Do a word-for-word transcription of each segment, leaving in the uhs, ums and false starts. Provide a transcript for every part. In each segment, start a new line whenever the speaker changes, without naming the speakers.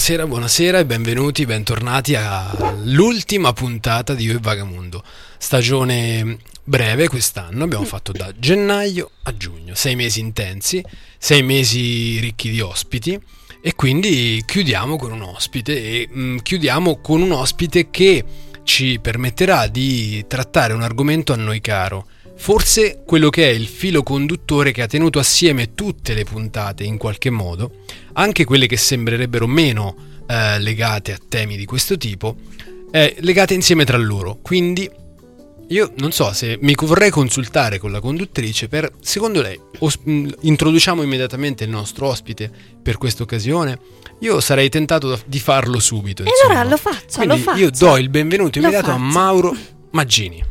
Buonasera, buonasera e benvenuti, bentornati all'ultima puntata di Io e Vagamundo. Stagione breve quest'anno, abbiamo fatto da gennaio a giugno, sei mesi intensi, sei mesi ricchi di ospiti e quindi chiudiamo con un ospite e mh, chiudiamo con un ospite che ci permetterà di trattare un argomento a noi caro. Forse quello che è il filo conduttore che ha tenuto assieme tutte le puntate in qualche modo, anche quelle che sembrerebbero meno eh, legate a temi di questo tipo, eh, legate insieme tra loro. Quindi io non so se mi vorrei consultare con la conduttrice per, secondo lei, os- introduciamo immediatamente il nostro ospite per questa occasione? Io sarei tentato di farlo subito.
E
insomma.
allora lo faccio,
Quindi
lo faccio.
Io do il benvenuto
Lo
immediato
faccio.
a Mauro Maggini.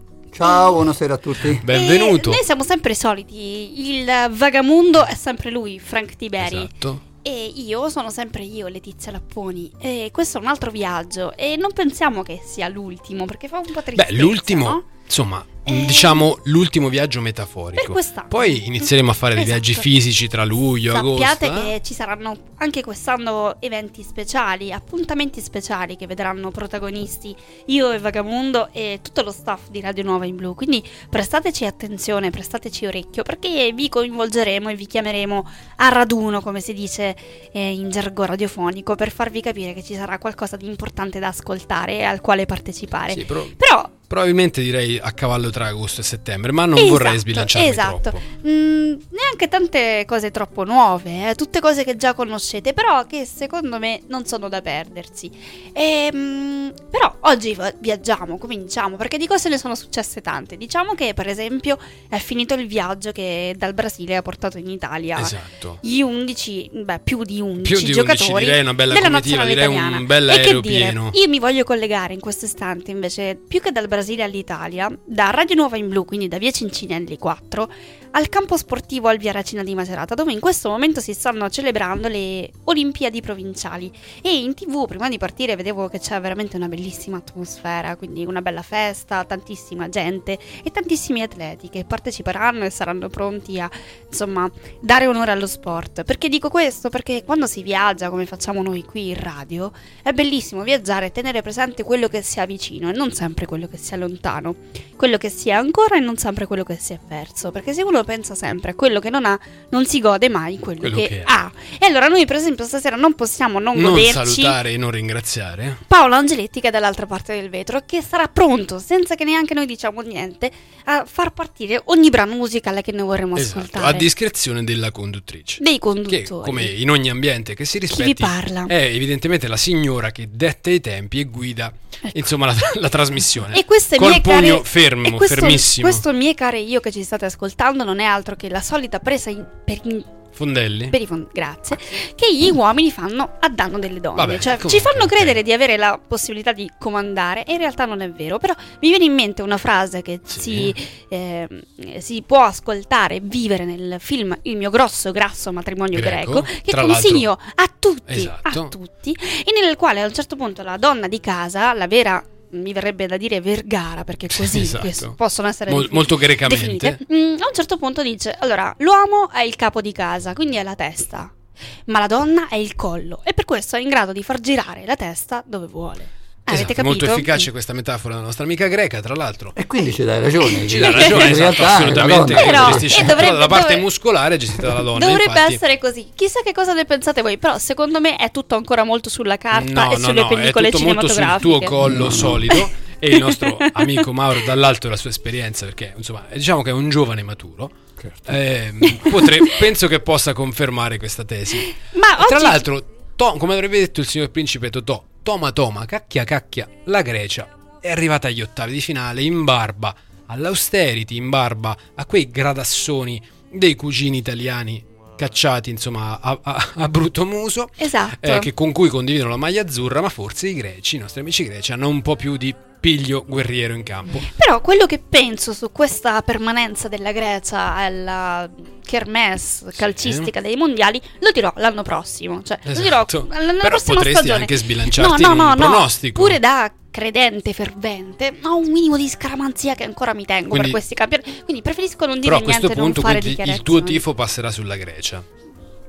Ciao, buonasera a tutti.
Benvenuto.
E noi siamo sempre soliti, il vagamundo è sempre lui, Frank Tiberi.
Esatto.
E io sono sempre io, Letizia Lapponi. E questo è un altro viaggio. E non pensiamo che sia l'ultimo, perché fa un po' tristezza.
Beh, l'ultimo,
no?
insomma,
Eh,
diciamo l'ultimo viaggio metaforico.
Per quest'anno.
Poi inizieremo a fare dei
Esatto.
viaggi fisici tra luglio e agosto.
Sappiate
eh?
che ci saranno anche quest'anno eventi speciali, appuntamenti speciali che vedranno protagonisti io e Vagamundo e tutto lo staff di Radio Nuova in Blu. Quindi prestateci attenzione, prestateci orecchio, perché vi coinvolgeremo e vi chiameremo a raduno, come si dice eh, in gergo radiofonico, per farvi capire che ci sarà qualcosa di importante da ascoltare e al quale partecipare.
Sì, però,
Però
probabilmente direi a cavallo tra agosto e settembre, ma non
Esatto,
vorrei sbilanciarmi
esatto.
troppo.
Mm, neanche tante cose troppo nuove, eh, tutte cose che già conoscete, però che secondo me non sono da perdersi. E, mm, però oggi va- viaggiamo, cominciamo, perché di cose ne sono successe tante. Diciamo che per esempio è finito il viaggio che dal Brasile ha portato in Italia
Esatto.
gli undici, beh, più di undici
Più di undici,
giocatori
direi una bella
della
comitiva,
nazionale
direi
italiana.
un bel
E
aereo
che dire,
pieno.
io mi voglio collegare in questo istante invece più che dal Brasile all'Italia, da Radio Nuova in Blu, quindi da via Cincinelli quattro, al campo sportivo al via Racina di Macerata, dove in questo momento si stanno celebrando le Olimpiadi provinciali. E in tv prima di partire vedevo che c'è veramente una bellissima atmosfera, quindi una bella festa, tantissima gente e tantissimi atleti che parteciperanno e saranno pronti a, insomma, dare onore allo sport. Perché dico questo? Perché quando si viaggia, come facciamo noi qui in radio, è bellissimo viaggiare e tenere presente quello che si ha vicino e non sempre quello che si è lontano, quello che si è ancora e non sempre quello che si è perso, perché se uno pensa sempre a quello che non ha, non si gode mai quello,
Quello
che,
che
ha. E allora noi per esempio stasera non possiamo non,
Non
goderci
salutare e non ringraziare.
Paolo Angeletti, che è dall'altra parte del vetro, che sarà pronto, senza che neanche noi diciamo niente, a far partire ogni brano musicale che noi vorremmo
Esatto,
ascoltare.
a discrezione della conduttrice.
Dei
Che,
conduttori.
come in ogni ambiente che si
Chi
rispetti,
vi parla?
è evidentemente la signora che detta i tempi e guida,
Ecco.
insomma, la, la trasmissione.
E queste
Col
mie
pugno
care...
fermo,
e questo,
fermissimo.
questo mie care io che ci state ascoltando non è altro che la solita presa in... per in...
Fondelli?
per i fond- grazie, che gli uomini fanno a danno delle donne.
Vabbè,
cioè
comunque,
ci fanno
ok.
credere di avere la possibilità di comandare e in realtà non è vero. Però mi viene in mente una frase che
Sì.
si, eh, si può ascoltare e vivere nel film Il mio grosso grasso matrimonio
Greco,
greco, che
tra
consiglio a tutti,
Esatto.
a tutti, e nel quale a un certo punto la donna di casa, la vera, mi verrebbe da dire vergara, perché così
Esatto.
che possono essere
Mol-
defin-
molto grecamente.
definite, mm, a un certo punto dice: allora, l'uomo è il capo di casa, quindi è la testa, ma la donna è il collo, e per questo è in grado di far girare la testa dove vuole. Avete
Esatto,
capito?
molto efficace questa metafora della nostra amica greca, tra l'altro.
E quindi ci dai ragione.
Ci dà ragione,
in
esatto,
realtà è la
assolutamente.
donna.
Che
Però,
gestisce
e dovrebbe-
però la parte
dove-
muscolare è gestita dalla donna.
Dovrebbe
infatti.
essere così. Chissà che cosa ne pensate voi, però secondo me è tutto ancora molto sulla carta
No,
e
no,
sulle
no,
pellicole
è tutto molto sul
cinematografiche.
tuo collo
No, no.
solido e il nostro amico Mauro dall'alto la sua esperienza, perché insomma diciamo che è un giovane maturo.
Certo.
Eh, potre- penso che possa confermare questa tesi.
Ma
Tra
oggi
l'altro, to- come avrebbe detto il signor principe Totò, Toma Toma, cacchia cacchia, la Grecia è arrivata agli ottavi di finale in barba all'austerity, in barba a quei gradassoni dei cugini italiani cacciati insomma a, a, a brutto muso,
Esatto.
eh, che con cui condividono la maglia azzurra, ma forse i greci, i nostri amici greci, hanno un po' più di piglio guerriero in campo.
Però quello che penso su questa permanenza della Grecia alla kermesse calcistica dei mondiali lo dirò l'anno prossimo, cioè lo dirò
Esatto.
nella
Però
prossima
potresti
stagione.
anche sbilanciarti
no, no,
in
no,
un
no.
pronostico.
Pure da credente fervente ho un minimo di scaramanzia che ancora mi tengo
Quindi-
per questi campionati, quindi preferisco non dire
Però a
niente
questo
e non
punto
fare
quindi il
dichiarazioni.
tuo tifo passerà sulla Grecia.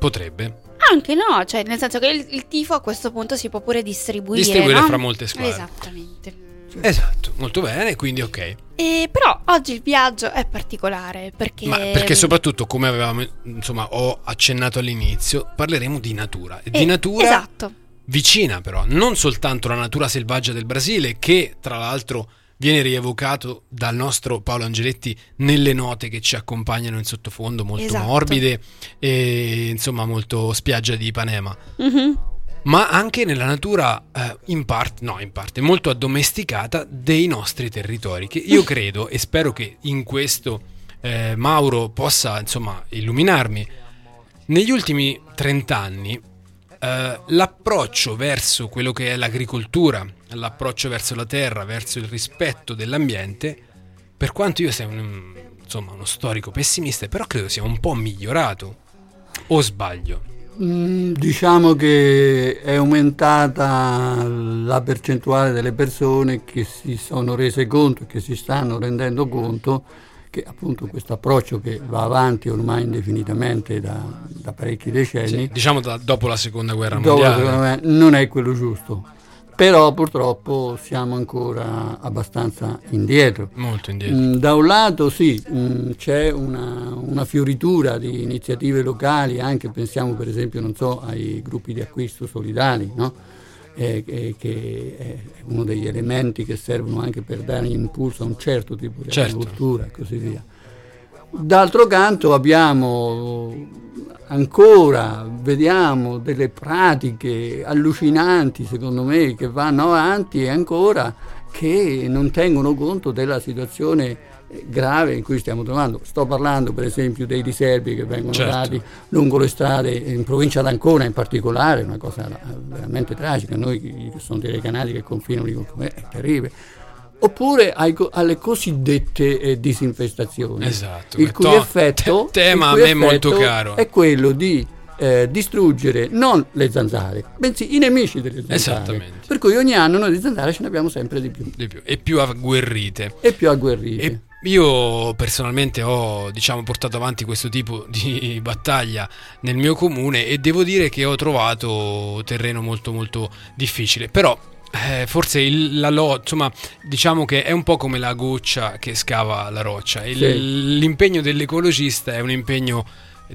Potrebbe.
Anche no, cioè nel senso che il, il tifo a questo punto si può pure distribuire,
Distribuire
no?
fra molte squadre.
Esattamente.
Esatto, molto bene, quindi ok.
E però oggi il viaggio è particolare perché...
Ma perché soprattutto, come avevamo, insomma, ho accennato all'inizio, parleremo di natura. E di
Eh,
natura
esatto.
vicina però, non soltanto la natura selvaggia del Brasile, che tra l'altro viene rievocato dal nostro Paolo Angeletti nelle note che ci accompagnano in sottofondo, molto
Esatto.
morbide e insomma molto spiaggia di Ipanema.
Mhm.
Ma anche nella natura eh, in parte, no in parte, molto addomesticata dei nostri territori, che io credo e spero che in questo eh, Mauro possa insomma illuminarmi. Negli ultimi trent'anni eh, l'approccio verso quello che è l'agricoltura, l'approccio verso la terra, verso il rispetto dell'ambiente, per quanto io sia un, insomma uno storico pessimista, però credo sia un po' migliorato, o sbaglio?
Mm, Diciamo che è aumentata la percentuale delle persone che si sono rese conto, che si stanno rendendo conto che appunto questo approccio che va avanti ormai indefinitamente da, da parecchi decenni,
Sì, diciamo da, dopo la seconda guerra
dopo,
mondiale.
secondo me, non è quello giusto. Però purtroppo siamo ancora abbastanza indietro.
Molto indietro.
Mm, Da un lato sì, mm, c'è una, una fioritura di iniziative locali, anche pensiamo per esempio, non so, ai gruppi di acquisto solidali, no? Eh, eh, che è uno degli elementi che servono anche per dare impulso a un certo tipo di
Certo.
agricoltura e così via. D'altro canto abbiamo ancora, vediamo delle pratiche allucinanti secondo me che vanno avanti e ancora che non tengono conto della situazione grave in cui stiamo trovando. Sto parlando per esempio dei diserbi che vengono
Certo.
dati lungo le strade in provincia d'Ancona in particolare, una cosa veramente tragica. Noi che sono dei canali che confinano con me, è terribile. Oppure ai co- alle cosiddette eh, disinfestazioni,
Esatto,
il
che
cui
to-
effetto,
te- tema
il cui
a me molto
effetto
caro.
è quello di eh, distruggere non le zanzare, bensì i nemici delle zanzare.
Esattamente.
Per cui ogni anno noi di zanzare ce ne abbiamo sempre di più
Di più, e più agguerrite.
e più agguerrite.
E io personalmente ho, diciamo, portato avanti questo tipo di battaglia nel mio comune e devo dire che ho trovato terreno molto molto difficile, però eh, forse il, la lo, insomma, diciamo che è un po' come la goccia che scava la roccia. Il-
Sì.
L'impegno dell'ecologista è un impegno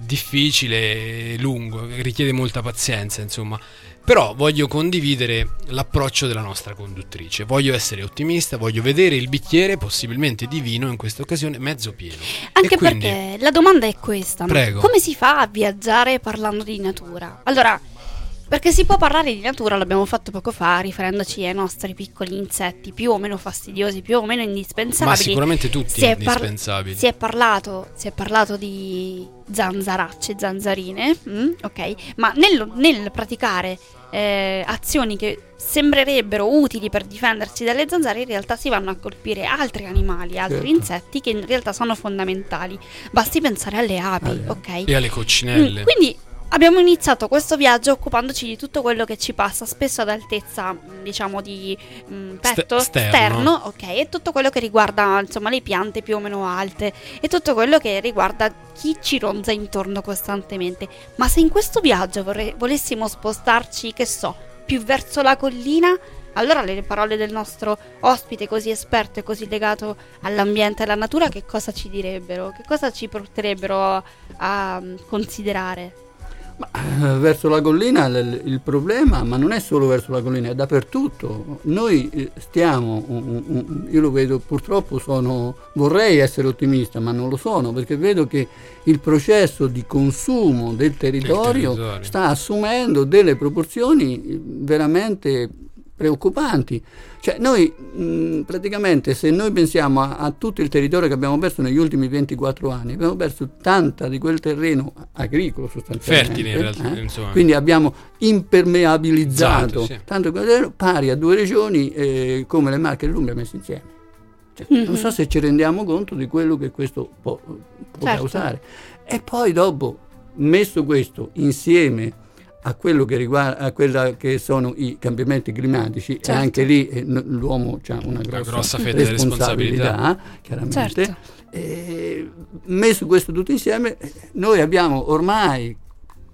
difficile, lungo, richiede molta pazienza, insomma. Però voglio condividere l'approccio della nostra conduttrice. Voglio essere ottimista, voglio vedere il bicchiere, possibilmente di vino in questa occasione, mezzo pieno.
Anche
E quindi,
perché la domanda è questa, no?
Prego.
Come si fa a viaggiare parlando di natura? Allora, perché si può parlare di natura, l'abbiamo fatto poco fa, riferendoci ai nostri piccoli insetti più o meno fastidiosi, più o meno indispensabili.
ma sicuramente tutti
Si è par-
indispensabili.
Si è parlato, si è parlato di zanzaracce, zanzarine, mm, ok? Ma nel, nel praticare eh, azioni che sembrerebbero utili per difendersi dalle zanzare, in realtà si vanno a colpire altri animali, altri
Certo.
insetti che in realtà sono fondamentali. Basti pensare alle api,
Alle
ok?
E alle coccinelle.
Mm, quindi abbiamo iniziato questo viaggio occupandoci di tutto quello che ci passa, spesso ad altezza, mh, diciamo, di mh, petto,
Ste- sterno.
sterno, ok, e tutto quello che riguarda, insomma, le piante più o meno alte e tutto quello che riguarda chi ci ronza intorno costantemente. Ma se in questo viaggio vorre- volessimo spostarci, che so, più verso la collina, allora le parole del nostro ospite così esperto e così legato all'ambiente e alla natura che cosa ci direbbero? Che cosa ci porterebbero a mm, considerare?
Ma, eh, verso la collina l- il problema, ma non è solo verso la collina, è dappertutto. Noi eh, stiamo, un- un- io lo vedo, purtroppo sono, vorrei essere ottimista, ma non lo sono, perché vedo che il processo di consumo del territorio,
territorio.
sta assumendo delle proporzioni eh, veramente preoccupanti. Cioè noi mh, praticamente, se noi pensiamo a, a tutto il territorio che abbiamo perso negli ultimi ventiquattro anni, abbiamo perso tanta di quel terreno agricolo sostanzialmente,
Fertile, in realtà,
eh?
insomma.
Quindi abbiamo impermeabilizzato
Esatto, sì.
tanto quel terreno, pari a due regioni eh, come le Marche e l'Umbria messe insieme. Cioè,
Mhm.
Non so se ci rendiamo conto di quello che questo può, può
Certo.
causare. E poi dopo, messo questo insieme a quello che riguarda a quella che sono i cambiamenti climatici,
Certo.
e anche lì eh, n- l'uomo ha una grossa,
grossa fetta di
responsabilità, chiaramente.
Certo.
E, messo questo tutto insieme, eh, noi abbiamo ormai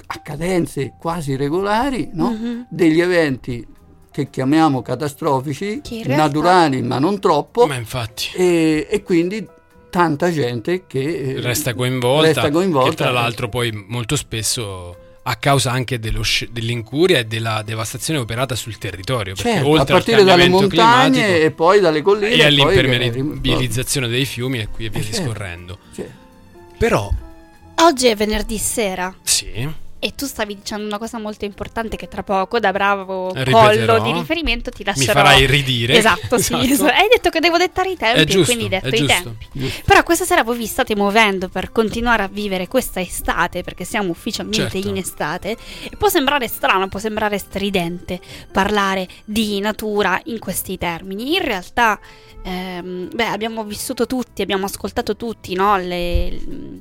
a cadenze quasi regolari, no?
Mm-hmm.
Degli eventi che chiamiamo catastrofici,
che in realtà...
naturali ma non troppo,
ma infatti.
E, e quindi tanta gente che
resta coinvolta,
resta coinvolta
che tra l'altro poi molto spesso a causa anche dello sc- dell'incuria e della devastazione operata sul territorio, perché
certo,
oltre
a partire
al
dalle
cambiamento
montagne e poi dalle colline
e
all'impermeabilizzazione
dei fiumi e qui e via
eh,
discorrendo.
certo.
Però
oggi è venerdì sera.
sì.
E tu stavi dicendo una cosa molto importante che tra poco, da bravo
Ripeterò.
collo di riferimento, ti lascerò.
Mi farai ridire.
Esatto, sì.
Esatto.
Hai detto che devo dettare i tempi,
È giusto,
quindi detto
è
i
giusto.
tempi.
Giusto.
Però questa sera voi vi state muovendo per continuare a vivere questa estate, perché siamo ufficialmente
Certo.
in estate. E può sembrare strano, può sembrare stridente parlare di natura in questi termini. In realtà, ehm, beh, abbiamo vissuto tutti, abbiamo ascoltato tutti, no? Le...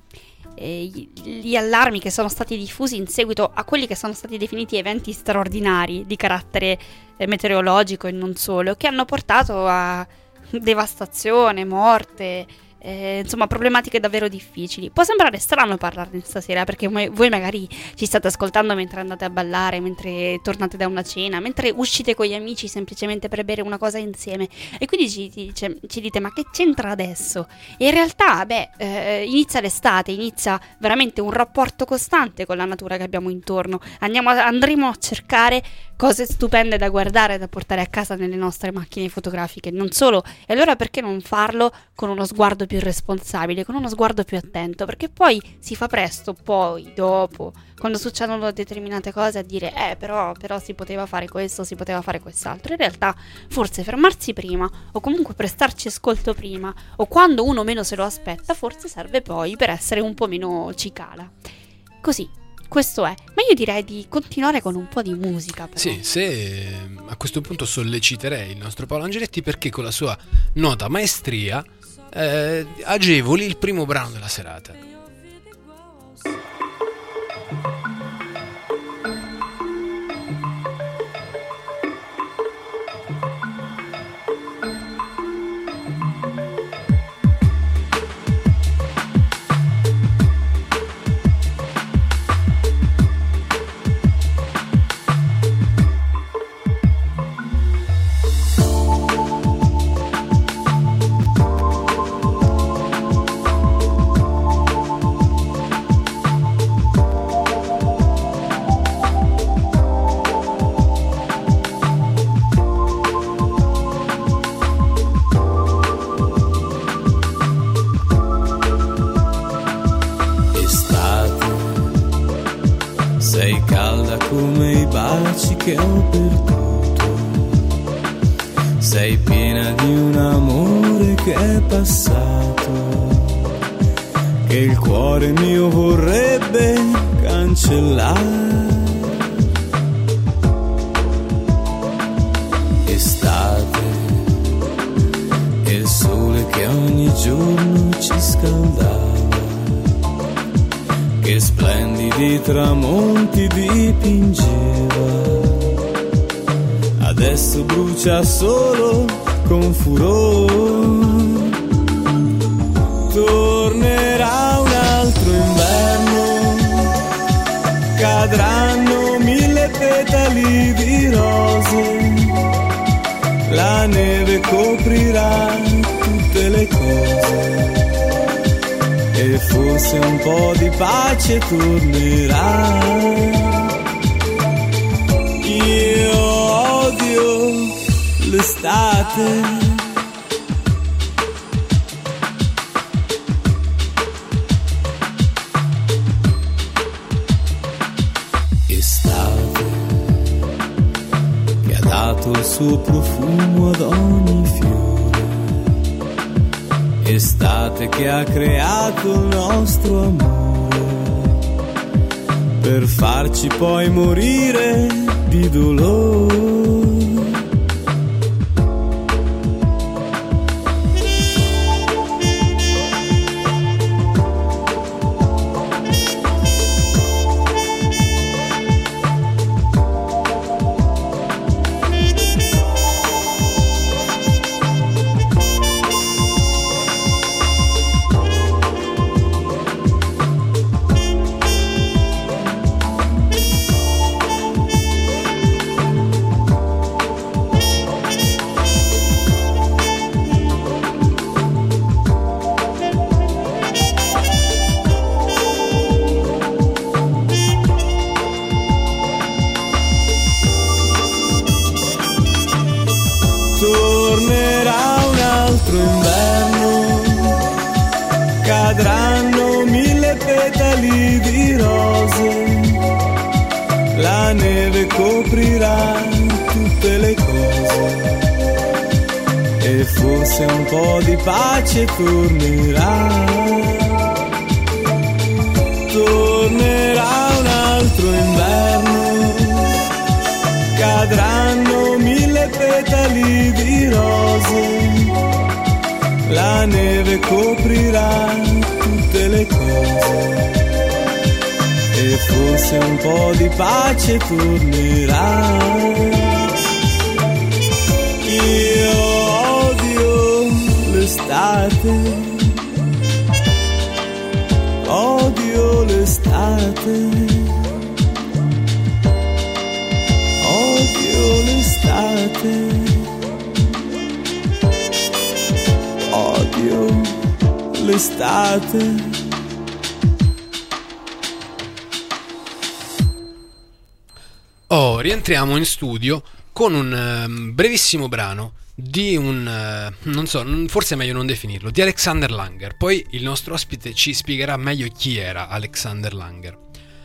gli allarmi che sono stati diffusi in seguito a quelli che sono stati definiti eventi straordinari di carattere eh, meteorologico e non solo, che hanno portato a devastazione, morte, eh, insomma problematiche davvero difficili. Può sembrare strano parlarne stasera perché voi magari ci state ascoltando mentre andate a ballare, mentre tornate da una cena, mentre uscite con gli amici semplicemente per bere una cosa insieme e quindi ci, ci, ci dite ma che c'entra adesso? E in realtà beh eh, inizia l'estate, inizia veramente un rapporto costante con la natura che abbiamo intorno. Andiamo a, andremo a cercare cose stupende da guardare, da portare a casa nelle nostre macchine fotografiche, non solo. E allora perché non farlo con uno sguardo più responsabile, con uno sguardo più attento? Perché poi si fa presto, poi dopo, quando succedono determinate cose, a dire eh però, però si poteva fare questo, si poteva fare quest'altro. In realtà forse fermarsi prima, o comunque prestarci ascolto prima, o quando uno meno se lo aspetta, forse serve poi per essere un po' meno cicala. Così. Questo è, ma io direi di continuare con un po' di musica però.
Sì, se a questo punto solleciterei il nostro Paolo Angeletti perché con la sua nota maestria eh, agevoli il primo brano della serata.
Che ho perduto, sei piena di un amore che è passato, che il cuore mio vorrebbe cancellare. Estate e il sole che ogni giorno ci scaldava, che splendidi tramonti dipingeva. Adesso brucia solo con furore. Tornerà un altro inverno, cadranno mille petali di rose, la neve coprirà tutte le cose e forse un po' di pace tornerà. Io odio l'estate. Estate che ha dato il suo profumo ad ogni fiore. Estate che ha creato il nostro amore per farci poi morire di dolore. forse un po' di pace tornerà. Tornerà un altro inverno, cadranno mille petali di rose, la neve coprirà tutte le cose e forse un po' di pace tornerà. Io odio l'estate, odio l'estate, odio l'estate, odio l'estate.
Oh, rientriamo in studio con un um, brevissimo brano di un, uh, non so, forse è meglio non definirlo, di Alexander Langer. Poi il nostro ospite ci spiegherà meglio chi era Alexander Langer.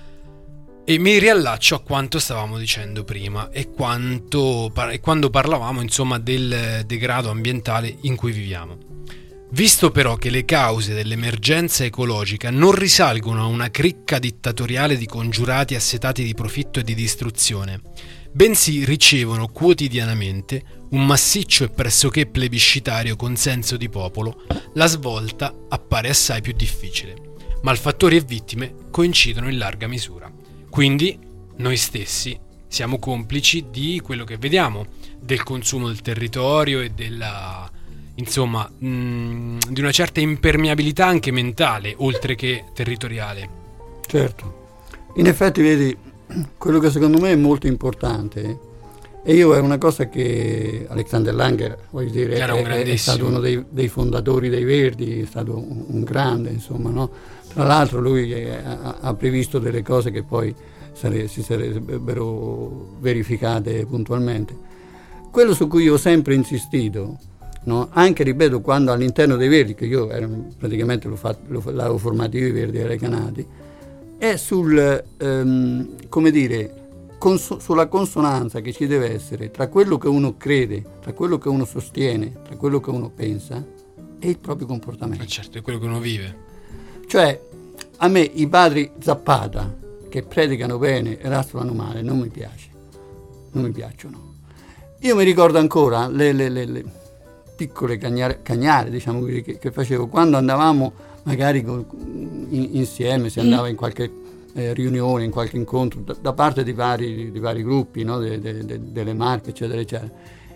E mi riallaccio a quanto stavamo dicendo prima e, quanto, e quando parlavamo, insomma, del degrado ambientale in cui viviamo. Visto però che le cause dell'emergenza ecologica non risalgono a una cricca dittatoriale di congiurati assetati di profitto e di distruzione, bensì ricevono quotidianamente un massiccio e pressoché plebiscitario consenso di popolo, la svolta appare assai più difficile. Malfattori e vittime coincidono in larga misura. Quindi noi stessi siamo complici di quello che vediamo, del consumo del territorio e della... insomma, mh, di una certa impermeabilità anche mentale, oltre che territoriale.
Certo. In effetti, vedi, quello che secondo me è molto importante, e io è una cosa che Alexander Langer, voglio dire, è, è stato uno dei, dei fondatori dei Verdi, è stato un, un grande, insomma, no? Tra l'altro lui ha, ha previsto delle cose che poi sare, si sarebbero verificate puntualmente. Quello su cui io ho sempre insistito, no? Anche, ripeto, quando all'interno dei Verdi, che io ero, praticamente l'ho fatto, lo, l'avevo formato io i Verdi ai Recanati, è sul, um, come dire, cons- sulla consonanza che ci deve essere tra quello che uno crede, tra quello che uno sostiene, tra quello che uno pensa e il proprio comportamento.
Ma certo, è quello che uno vive.
Cioè, a me i padri Zappata, che predicano bene e rastrolano male, non mi piace, non mi piacciono. Io mi ricordo ancora le... le, le, le piccole cagnare, cagnare diciamo così, che, che facevo quando andavamo magari con, in, insieme, si andava in qualche eh, riunione, in qualche incontro da, da parte di vari, di vari gruppi, no? de, de, de, delle marche eccetera eccetera,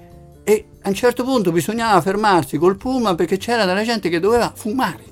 e a un certo punto bisognava fermarsi col pullman perché c'era della gente che doveva fumare.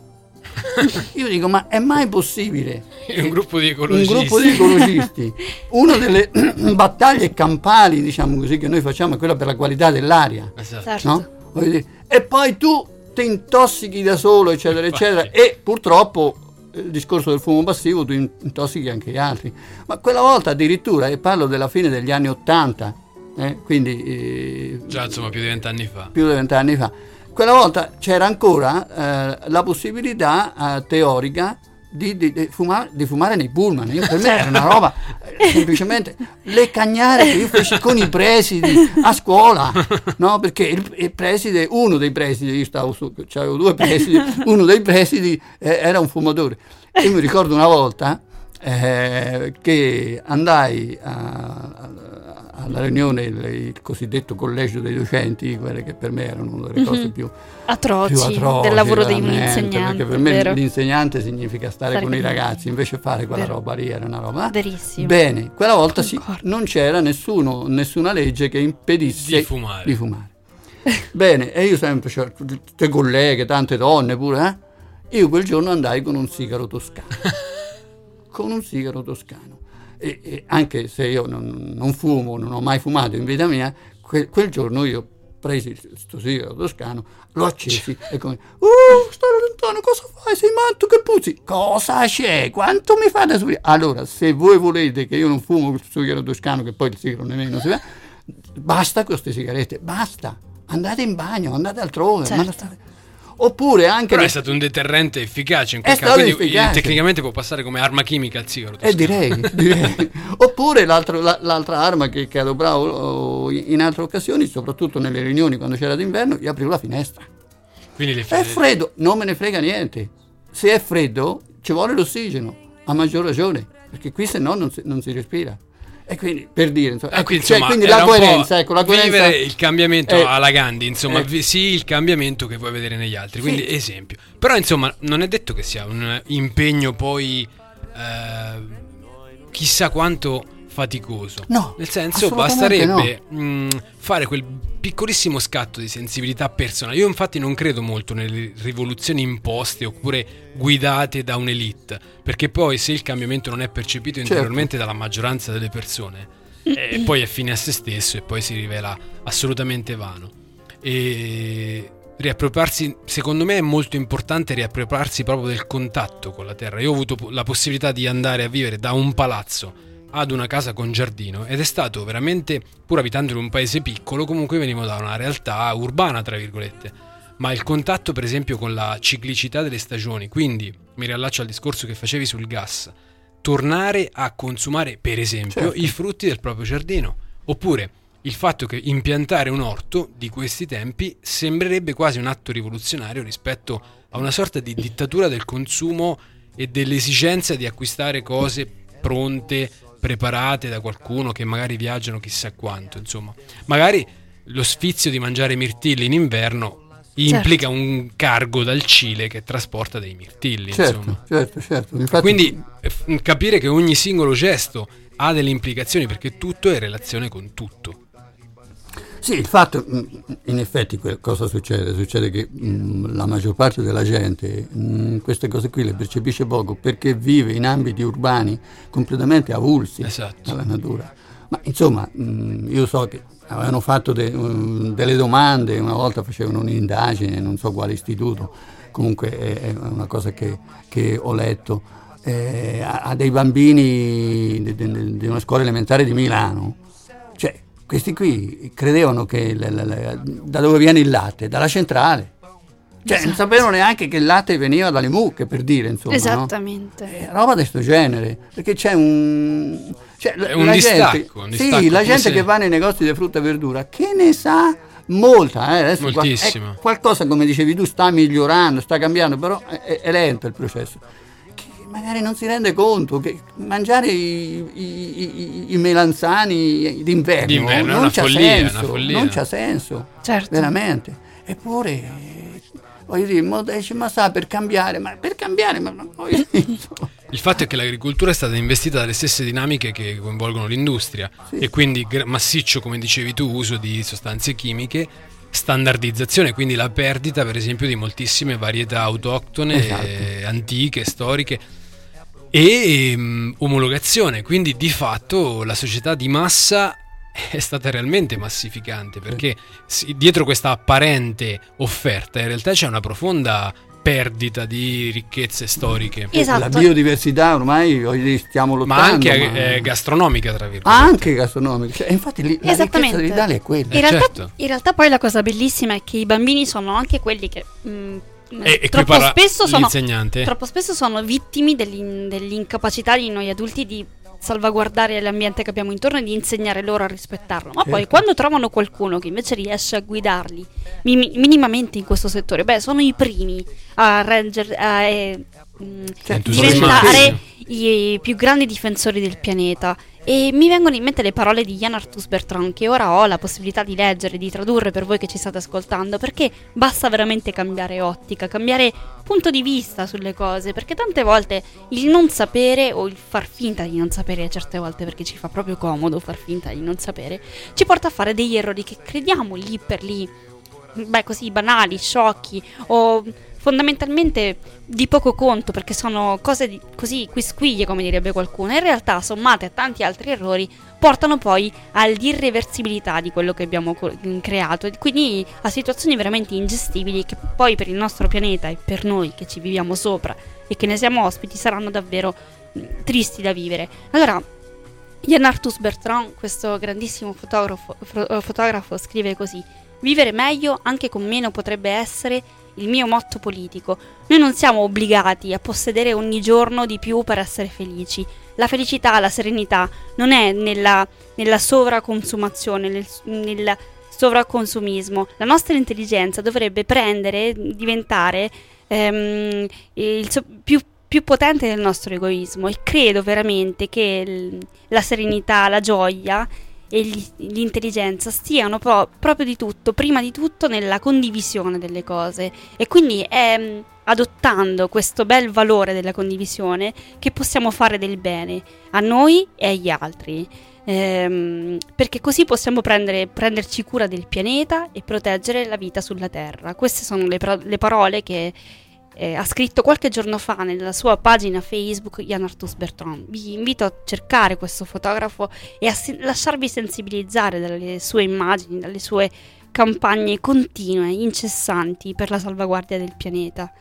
Io dico, ma è mai possibile?
Un gruppo di ecologisti,
un gruppo di ecologisti. Una delle battaglie campali, diciamo così, che noi facciamo è quella per la qualità dell'aria,
esatto.
No? E poi tu ti intossichi da solo eccetera eccetera, e purtroppo il discorso del fumo passivo tu intossichi anche gli altri. Ma quella volta addirittura, e parlo della fine degli anni ottanta, eh, quindi eh,
già insomma più di vent'anni fa
più di vent'anni fa quella volta c'era ancora eh, la possibilità eh, teorica di, di, di, fumare, di fumare nei pullman. Io, per me era una roba eh, semplicemente le cagnare che io feci con i presidi a scuola, no? Perché il, il preside, uno dei presidi, io stavo su, c'avevo due presidi, uno dei presidi eh, era un fumatore. Io mi ricordo una volta eh, che andai a, a, alla riunione, il, il cosiddetto collegio dei docenti, quelle che per me erano una delle cose mm-hmm. più
atroci,
più atroci
del lavoro di un
insegnante, perché per me
vero?
L'insegnante significa stare, stare con i ragazzi, invece fare quella vero. roba lì era una roba
verissimo.
Bene, quella volta sì, non c'era nessuno, nessuna legge che impedisse
di fumare,
di fumare. Bene, e io sempre c'ho tutte colleghe, tante donne pure, eh? Io quel giorno andai con un sigaro toscano con un sigaro toscano e, e anche se io non, non fumo, non ho mai fumato in vita mia, que, quel giorno io presi questo sigaro toscano, lo accesi e come uh sto lontano, cosa fai, sei matto, che puzzi, cosa c'è, quanto mi fate subire? Allora, se voi volete che io non fumo questo sigaro toscano, che poi il sigaro nemmeno si va, basta con queste sigarette, basta, andate in bagno, andate altrove,
certo.
ma state... Oppure anche
Però
le...
è stato un deterrente efficace in quel
È
caso,
stato
quindi
efficace.
tecnicamente può passare come arma chimica al sigaro.
Eh, direi, direi. Oppure l'altro- la- l'altra arma che, che adoperavo oh, in altre occasioni, soprattutto nelle riunioni quando c'era d'inverno, io aprivo la finestra.
Quindi le
È freddo, non me ne frega niente. Se è freddo ci vuole l'ossigeno, a maggior ragione, perché qui se no non si, non si respira. E quindi, per dire, insomma,
Eh,
ecco,
quindi,
cioè,
insomma,
quindi
era
la
un po'
coerenza, ecco, la coerenza...
vivere il cambiamento
Eh,
alla Gandhi, insomma,
eh.
vi- sì, il cambiamento che vuoi vedere negli altri, quindi
Sì.
esempio. Però insomma, non è detto che sia un impegno poi eh, chissà quanto faticoso.
No,
Nel senso,
assolutamente
basterebbe mh, fare quel piccolissimo scatto di sensibilità personale. Io infatti non credo molto nelle rivoluzioni imposte oppure guidate da un'elite, perché poi se il cambiamento non è percepito
Certo.
interiormente dalla maggioranza delle persone, eh, poi è fine a se stesso e poi si rivela assolutamente vano. E riappropriarsi, secondo me è molto importante riappropriarsi proprio del contatto con la terra. Io ho avuto la possibilità di andare a vivere da un palazzo ad una casa con giardino ed è stato veramente, pur abitando in un paese piccolo, comunque venivo da una realtà urbana tra virgolette, ma il contatto per esempio con la ciclicità delle stagioni, quindi mi riallaccio al discorso che facevi sul gas, tornare a consumare per esempio
Certo.
i frutti del proprio giardino, oppure il fatto che impiantare un orto di questi tempi sembrerebbe quasi un atto rivoluzionario rispetto a una sorta di dittatura del consumo e dell'esigenza di acquistare cose pronte, preparate da qualcuno che magari viaggiano chissà quanto, insomma. Magari lo sfizio di mangiare mirtilli in inverno implica un cargo dal Cile che trasporta dei mirtilli,
Certo,
insomma.
certo, certo. Infatti,
Quindi eh, f- capire che ogni singolo gesto ha delle implicazioni perché tutto è in relazione con tutto.
sì, il fatto, mh, in effetti que- cosa succede? Succede che mh, la maggior parte della gente mh, queste cose qui le percepisce poco perché vive in ambiti urbani completamente avulsi
Esatto.
dalla natura. Ma insomma, mh, io so che avevano fatto de- mh, delle domande, una volta facevano un'indagine, non so quale istituto, comunque è, è una cosa che, che ho letto, eh, a, a dei bambini di, di- di una scuola elementare di Milano. Cioè, questi qui credevano che l- l- l- da dove viene il latte? Dalla centrale. Cioè, non
Esatto.
sapevano neanche che il latte veniva dalle mucche, per dire, insomma. no?
Esattamente.
Eh, roba di questo genere, perché c'è un... Cioè,
È
la-
un
la
distacco,
gente,
un
sì,
distacco,
la
come
gente
se-
che va nei negozi di frutta e verdura, che ne sa molta, eh, adesso qua-
Moltissima.
è qualcosa, come dicevi tu, sta migliorando, sta cambiando, però è, è- è lento il processo. Che magari non si rende conto che mangiare i, i- i- i melanzani d'inverno,
D'inverno è
non
una
c'ha
follia, è una
senso,
follia.
non c'ha senso,
Certo.
veramente. Eppure, eh, voglio dire, mo dici, ma sa, per cambiare, ma per cambiare, ma non voglio dire, insomma.
Il fatto è che l'agricoltura è stata investita dalle stesse dinamiche che coinvolgono l'industria
Sì.
e quindi gra- massiccio, come dicevi tu, uso di sostanze chimiche, standardizzazione, quindi la perdita per esempio di moltissime varietà autoctone,
Esatto.
eh, antiche, storiche e ehm, omologazione, quindi di fatto la società di massa è stata realmente massificante perché sì, dietro questa apparente offerta in realtà c'è una profonda perdita di ricchezze storiche.
Esatto.
La biodiversità ormai voglio dire, stiamo
Ma
lottando.
anche
ma-
eh, gastronomica, tra virgolette.
anche gastronomica. Cioè, infatti lì, la ricchezza
Esattamente.
dell'Italia è quella.
In realtà,
certo.
in realtà poi la cosa bellissima è che i bambini sono anche quelli che mh,
E, e qui
troppo,
parla
spesso sono,
l'insegnante.
troppo spesso sono vittime dell'in- dell'incapacità di noi adulti di salvaguardare l'ambiente che abbiamo intorno e di insegnare loro a rispettarlo. Ma poi
Certo.
quando trovano qualcuno che invece riesce a guidarli mi- minimamente in questo settore, beh, sono i primi a reggere, a eh, mh,
Cioè,
diventare i più grandi difensori del pianeta. E mi vengono in mente le parole di Yann Arthus Bertrand, che ora ho la possibilità di leggere, di tradurre per voi che ci state ascoltando, perché basta veramente cambiare ottica, cambiare punto di vista sulle cose, perché tante volte il non sapere o il far finta di non sapere, certe volte perché ci fa proprio comodo far finta di non sapere, ci porta a fare degli errori che crediamo lì per lì, beh, così banali, sciocchi o fondamentalmente di poco conto, perché sono cose di, così quisquiglie, come direbbe qualcuno. In realtà, sommate a tanti altri errori, portano poi all'irreversibilità di quello che abbiamo co- creato, e quindi a situazioni veramente ingestibili che poi per il nostro pianeta e per noi che ci viviamo sopra e che ne siamo ospiti saranno davvero mh, tristi da vivere. Allora, Yann Arthus Bertrand, questo grandissimo fotografo, fo- fotografo, scrive così: vivere meglio anche con meno potrebbe essere il mio motto politico. Noi non siamo obbligati a possedere ogni giorno di più per essere felici. La felicità, la serenità non è nella, nella sovraconsumazione, nel, nel sovraconsumismo. La nostra intelligenza dovrebbe prendere, diventare ehm, il so- più più potente del nostro egoismo, e credo veramente che l- la serenità, la gioia e gli- l'intelligenza stiano pro- proprio di tutto, prima di tutto nella condivisione delle cose, e quindi è mh, adottando questo bel valore della condivisione che possiamo fare del bene a noi e agli altri, ehm, perché così possiamo prendere, prenderci cura del pianeta e proteggere la vita sulla Terra. Queste sono le, pro- le parole che Eh, ha scritto qualche giorno fa nella sua pagina Facebook Yann Arthus Bertrand. Vi invito a cercare questo fotografo e a si- lasciarvi sensibilizzare dalle sue immagini, dalle sue campagne continue, incessanti per la salvaguardia del pianeta.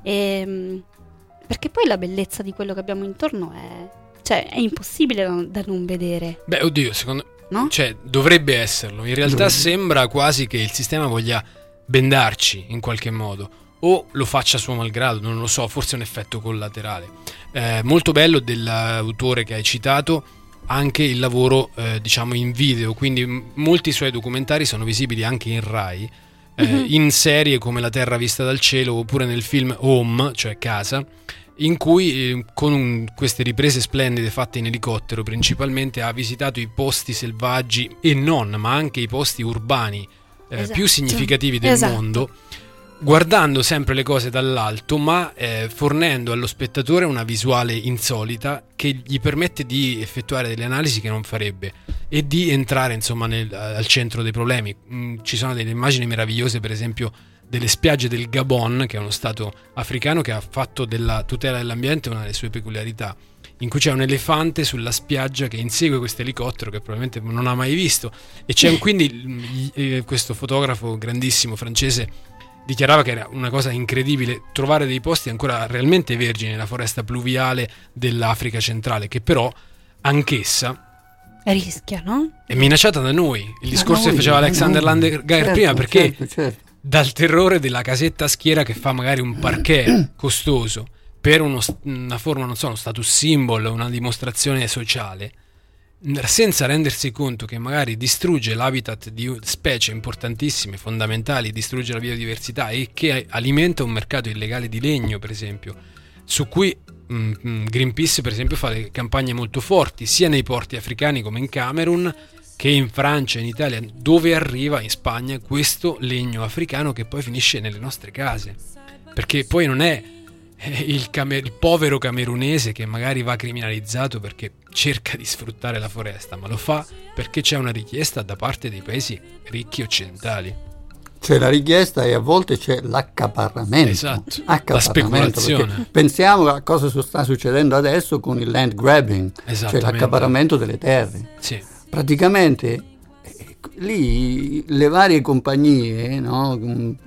E, perché poi la bellezza di quello che abbiamo intorno è, cioè, è impossibile da, da non vedere.
Beh, oddio, secondo
no?
Cioè, dovrebbe esserlo. In realtà
Dovrebbe.
sembra quasi che il sistema voglia bendarci in qualche modo, o lo faccia a suo malgrado, non lo so, forse è un effetto collaterale. Eh, molto bello dell'autore che hai citato anche il lavoro, eh, diciamo, in video, quindi m- molti suoi documentari sono visibili anche in Rai, eh,
Mhm.
in serie come La Terra vista dal cielo, oppure nel film Home, cioè Casa, in cui eh, con un- queste riprese splendide fatte in elicottero principalmente ha visitato i posti selvaggi e non, ma anche i posti urbani eh,
Esatto.
più significativi del
Esatto.
mondo, guardando sempre le cose dall'alto, ma eh, fornendo allo spettatore una visuale insolita che gli permette di effettuare delle analisi che non farebbe e di entrare, insomma, nel, al centro dei problemi. Mm, ci sono delle immagini meravigliose, per esempio delle spiagge del Gabon, che è uno stato africano che ha fatto della tutela dell'ambiente una delle sue peculiarità, in cui c'è un elefante sulla spiaggia che insegue questo elicottero che probabilmente non ha mai visto, e c'è un, quindi eh, questo fotografo grandissimo francese dichiarava che era una cosa incredibile trovare dei posti ancora realmente vergini nella foresta pluviale dell'Africa centrale, che però anch'essa
Rischia, no?
è minacciata da noi. Il discorso
noi,
che faceva
da
Alexander
noi.
Landegard
Certo,
prima, perché
certo, certo.
dal terrore della casetta a schiera che fa magari un parquet costoso per uno, una forma, non so, uno status symbol, una dimostrazione sociale, senza rendersi conto che magari distrugge l'habitat di specie importantissime, fondamentali, distrugge la biodiversità e che alimenta un mercato illegale di legno, per esempio, su cui mh, Greenpeace, per esempio, fa delle campagne molto forti sia nei porti africani come in Camerun che in Francia e in Italia, dove arriva in Spagna questo legno africano che poi finisce nelle nostre case, perché poi non è Il, camer- il povero camerunese che magari va criminalizzato perché cerca di sfruttare la foresta, ma lo fa perché c'è una richiesta da parte dei paesi ricchi occidentali.
C'è la richiesta e a volte c'è l'accaparramento.
Esatto,
Accaparramento,
la speculazione.
perché pensiamo a cosa sta succedendo adesso con il land grabbing, cioè
Esattamente.
l'accaparramento delle terre.
Sì,
Praticamente eh, lì le varie compagnie, no,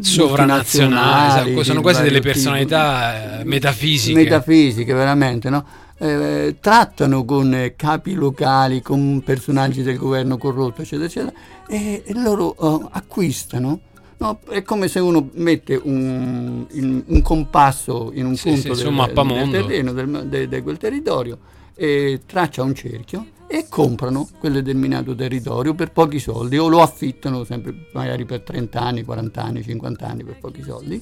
sovranazionali, esatto, sono
di
quasi
vario
delle
tipo,
personalità eh, metafisiche.
metafisiche veramente, no? Eh, trattano con eh, capi locali, con personaggi del governo corrotto, eccetera, eccetera, e, e loro uh, acquistano. No, è come se uno mette un, in, un compasso in un
Sì,
punto
sì,
del,
su un mappamondo.
del terreno del, de, de quel territorio, e traccia un cerchio e comprano quel determinato territorio per pochi soldi, o lo affittano sempre magari per trenta anni, quaranta anni, cinquanta anni per pochi soldi.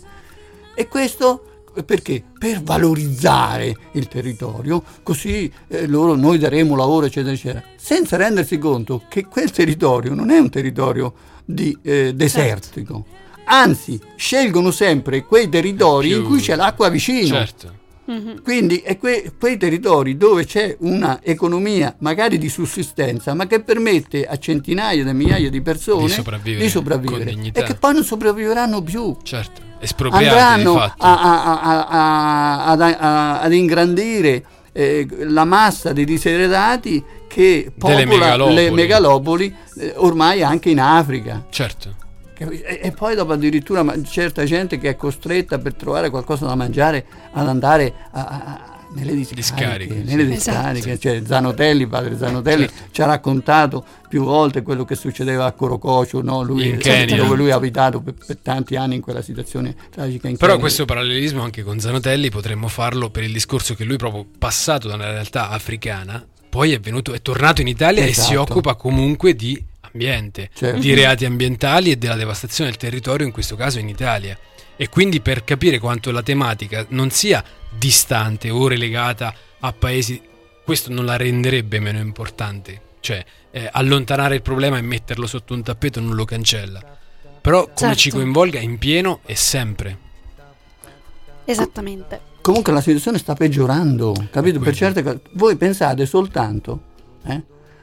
E questo perché? Per valorizzare il territorio, così eh, loro noi daremo lavoro, eccetera, eccetera, senza rendersi conto che quel territorio non è un territorio di eh, desertico. Certo. Anzi, scelgono sempre quei territori
più...
in cui c'è l'acqua vicino.
Certo.
Mm-hmm.
Quindi è que- quei territori dove c'è una economia magari di sussistenza, ma che permette a centinaia di migliaia di persone
Di sopravvivere,
di sopravvivere,
con dignità.
e che poi non sopravviveranno più.
Certo, espropriati
Andranno
di fatto.
a, a, a, a, ad, a, ad ingrandire eh, la massa dei diseredati che popola
megalopoli.
le megalopoli, eh, ormai anche in Africa.
Certo.
E, e poi dopo addirittura ma, certa gente che è costretta per trovare qualcosa da mangiare ad andare a, a, nelle discariche,
Discariche, sì.
nelle discariche.
Esatto.
Cioè, Zanotelli, padre Zanotelli,
Certo.
ci ha raccontato più volte quello che succedeva a Corococio, no? Lui,
In Kenya.
dove lui ha abitato per, per tanti anni in quella situazione tragica in
Però
Kenya.
questo parallelismo anche con Zanotelli potremmo farlo per il discorso che lui, proprio passato da una realtà africana, poi è venuto, è tornato in Italia e si
Esatto.
occupa comunque di ambiente,
Certo.
di reati ambientali e della devastazione del territorio, in questo caso in Italia. E quindi, per capire quanto la tematica non sia distante o relegata a paesi, questo non la renderebbe meno importante. Cioè, eh, allontanare il problema e metterlo sotto un tappeto non lo cancella. Però come
Certo.
ci coinvolga in pieno e sempre.
Esattamente.
Comunque la situazione sta peggiorando, capito? Per
Quindi.
certe cose. Voi pensate soltanto eh,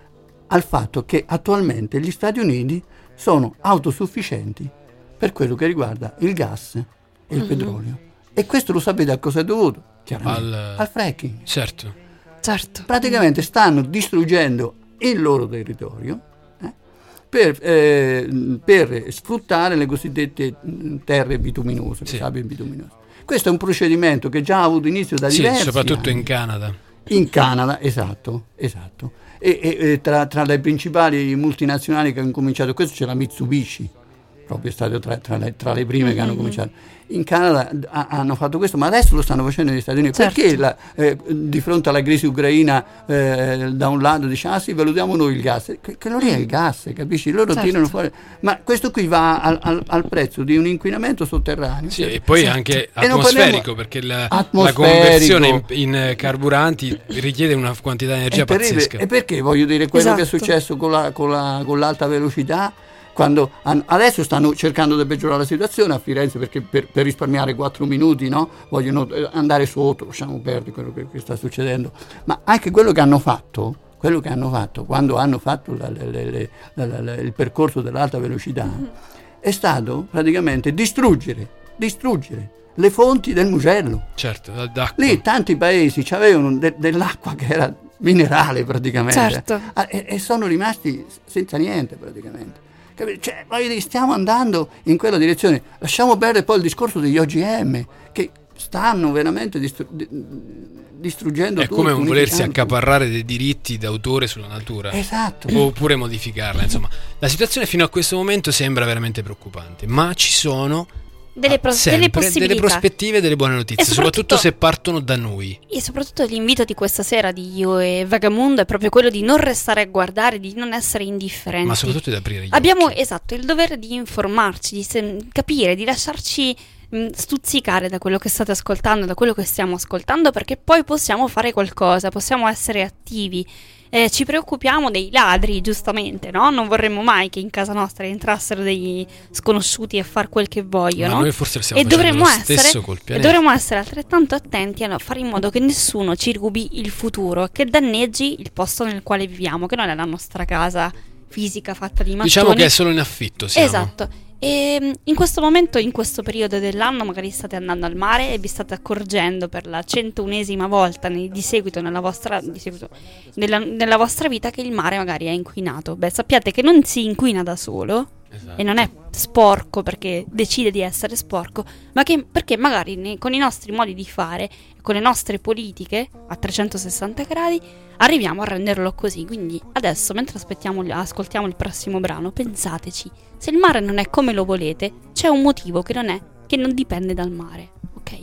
al fatto che attualmente gli Stati Uniti sono autosufficienti per quello che riguarda il gas e il
Mhm.
petrolio. E questo lo sapete a cosa è dovuto? Chiaramente
Al-
al fracking.
Certo.
Certo.
Praticamente stanno distruggendo il loro territorio eh, per, eh, per sfruttare le cosiddette mh, terre bituminose,
Sì.
le sabbie bituminose. Questo è un procedimento che già ha avuto inizio da
Sì,
diversi
soprattutto
anni.
in Canada.
In Canada, esatto, esatto. E, e- e tra, tra le principali multinazionali che hanno cominciato questo c'è la Mitsubishi, proprio è stato tra, tra le, tra le prime che hanno cominciato. In Canada ha- hanno fatto questo, ma adesso lo stanno facendo negli Stati Uniti.
Certo.
Perché la- eh, di fronte alla crisi ucraina eh, da un lato dice ah sì, valutiamo noi il gas, che, che non è il gas, capisci? Loro
Certo.
tirano fuori, ma questo qui va al, al- al prezzo di un inquinamento sotterraneo.
Sì, e poi
Esatto.
anche
E non
atmosferico,
parliamo-
perché la, la
atmosferico.
conversione in, in eh, carburanti richiede una quantità di energia
È terribile.
pazzesca.
E perché voglio dire quello che è
Esatto.
successo con, la, con, la, con l'alta velocità? Quando han- adesso stanno cercando di peggiorare la situazione a Firenze perché per, per risparmiare quattro minuti, no? Vogliono eh, andare sotto, lasciamo perdere quello che, che sta succedendo. Ma anche quello che hanno fatto, quello che hanno fatto quando hanno fatto la- le- le- le- la- la- la- il percorso dell'alta velocità è stato praticamente distruggere, distruggere le fonti del Mugello.
Certo, d'acqua.
Lì tanti paesi avevano de- dell'acqua che era minerale praticamente.
Certo.
Ah, e, e sono rimasti senza niente praticamente. Capi- Cioè, voglio dire, stiamo andando in quella direzione. Lasciamo perdere poi il discorso degli O G M che stanno veramente distru- di- distruggendo
È
tutto.
come un volersi
unificando.
accaparrare dei diritti d'autore sulla natura.
Esatto.
Oppure modificarla. Insomma, la situazione fino a questo momento sembra veramente preoccupante, ma ci sono
Delle, pro-
sempre
delle possibilità.
delle prospettive e delle buone notizie,
E soprattutto-
soprattutto se partono da noi.
E soprattutto l'invito di questa sera di Io e Vagamundo è proprio quello di non restare a guardare, di non essere indifferenti.
Ma soprattutto di aprire gli
Abbiamo,
occhi.
esatto, il dovere di informarci, di sem- capire, di lasciarci mh, stuzzicare da quello che state ascoltando, da quello che stiamo ascoltando, perché poi possiamo fare qualcosa, possiamo essere attivi. Eh, ci preoccupiamo dei ladri, giustamente, no? Non vorremmo mai che in casa nostra entrassero degli sconosciuti a far quel che vogliono.
Ma noi forse stiamo
E
facendo
dovremmo
lo
essere,
stesso col
e
pianeta.
dovremmo essere altrettanto attenti a fare in modo che nessuno ci rubi il futuro, che danneggi il posto nel quale viviamo, che non è la nostra casa fisica fatta di mattoni.
Diciamo che è solo in affitto, siamo.
Esatto. E mh, in questo momento, in questo periodo dell'anno, magari state andando al mare e vi state accorgendo per la centounesima volta ne- di seguito nella vostra di seguito, nella, nella vostra vita che il mare magari è inquinato. Beh, sappiate che non si inquina da solo.
Esatto.
E non è sporco perché decide di essere sporco, ma che, perché magari ne- con i nostri modi di fare, con le nostre politiche a trecentosessanta gradi, arriviamo a renderlo così. Quindi adesso, mentre aspettiamo, ascoltiamo il prossimo brano, pensateci, se il mare non è come lo volete, c'è un motivo che non è, che non dipende dal mare, ok?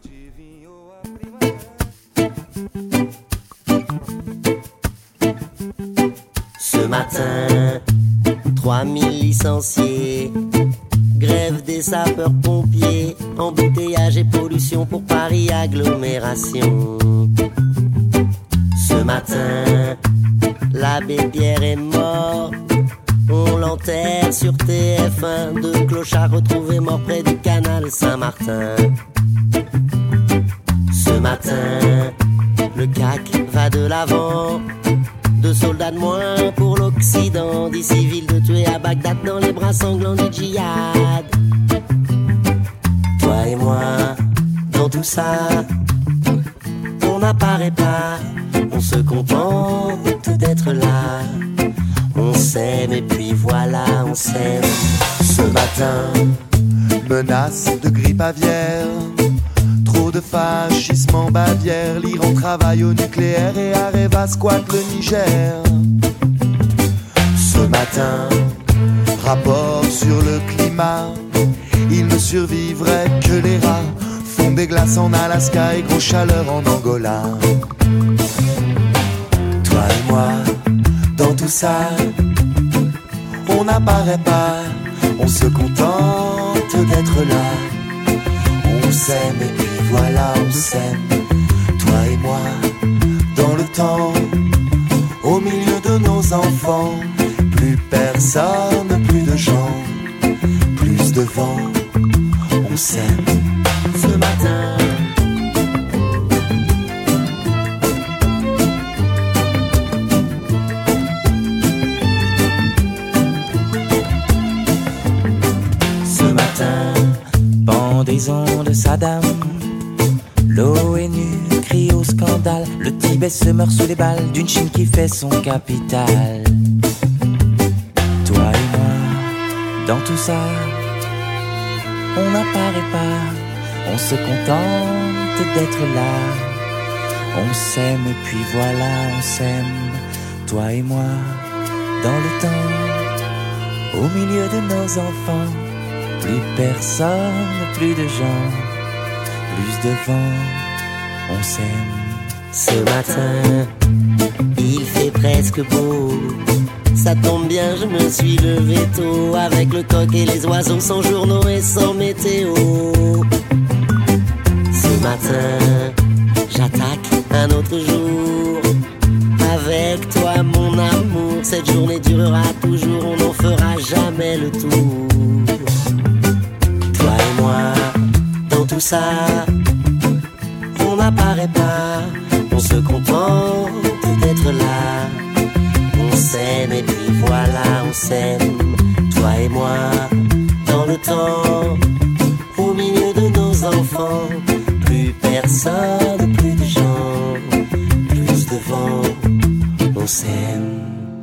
Ce matin, trois mille licenciés, grève des sapeurs-pompiers, embouteillage et pollution pour Paris agglomération. Ce matin, l'abbé Pierre est mort, on l'enterre sur T F un, deux clochards retrouvés morts près du canal Saint-Martin. Ce matin, le C A C va de l'avant. Deux soldats de moins pour l'Occident, dix civils de tués à Bagdad dans les bras sanglants du djihad. Toi et moi, dans tout ça, on n'apparaît pas, on se contente d'être là. On s'aime et puis voilà, on s'aime. Ce matin,
menace de grippe aviaire, Trop de fascisme en Bavière, l'Iran travaille au nucléaire et Areva squatte le Niger. Ce matin, rapport sur le climat, il ne survivrait que les rats. Fond des glaces en Alaska et grosse chaleur en Angola. Toi et moi, dans tout ça, on n'apparaît pas, on se contente d'être là. On s'aime et puis voilà, on s'aime. Toi et moi, dans le temps, au milieu de nos enfants. Plus personne, plus de gens, plus de vent. On s'aime ce matin. Ce matin, pendaison de Saddam, l'ONU crie au scandale. Le Tibet se meurt sous les balles d'une Chine qui fait son capital. Toi et moi, dans tout ça, on n'apparaît pas, on se contente d'être là. On s'aime et puis voilà, on s'aime. Toi et moi, dans le temps, au milieu de nos enfants. Plus personne, plus de gens, plus de vent, on s'aime. Ce matin, il fait presque beau. Ça tombe bien, je me suis levé tôt. Avec le coq et les oiseaux, sans journaux et sans météo. Ce matin, j'attaque un autre jour. Avec toi, mon amour, cette journée durera toujours. On n'en fera jamais le tour. Toi et moi, dans tout ça, on n'apparaît pas, on se contente d'être là. On s'aime et puis voilà, on s'aime. Toi et moi, dans le temps, au milieu de nos enfants. Plus personne, plus de gens, plus de vent, on s'aime.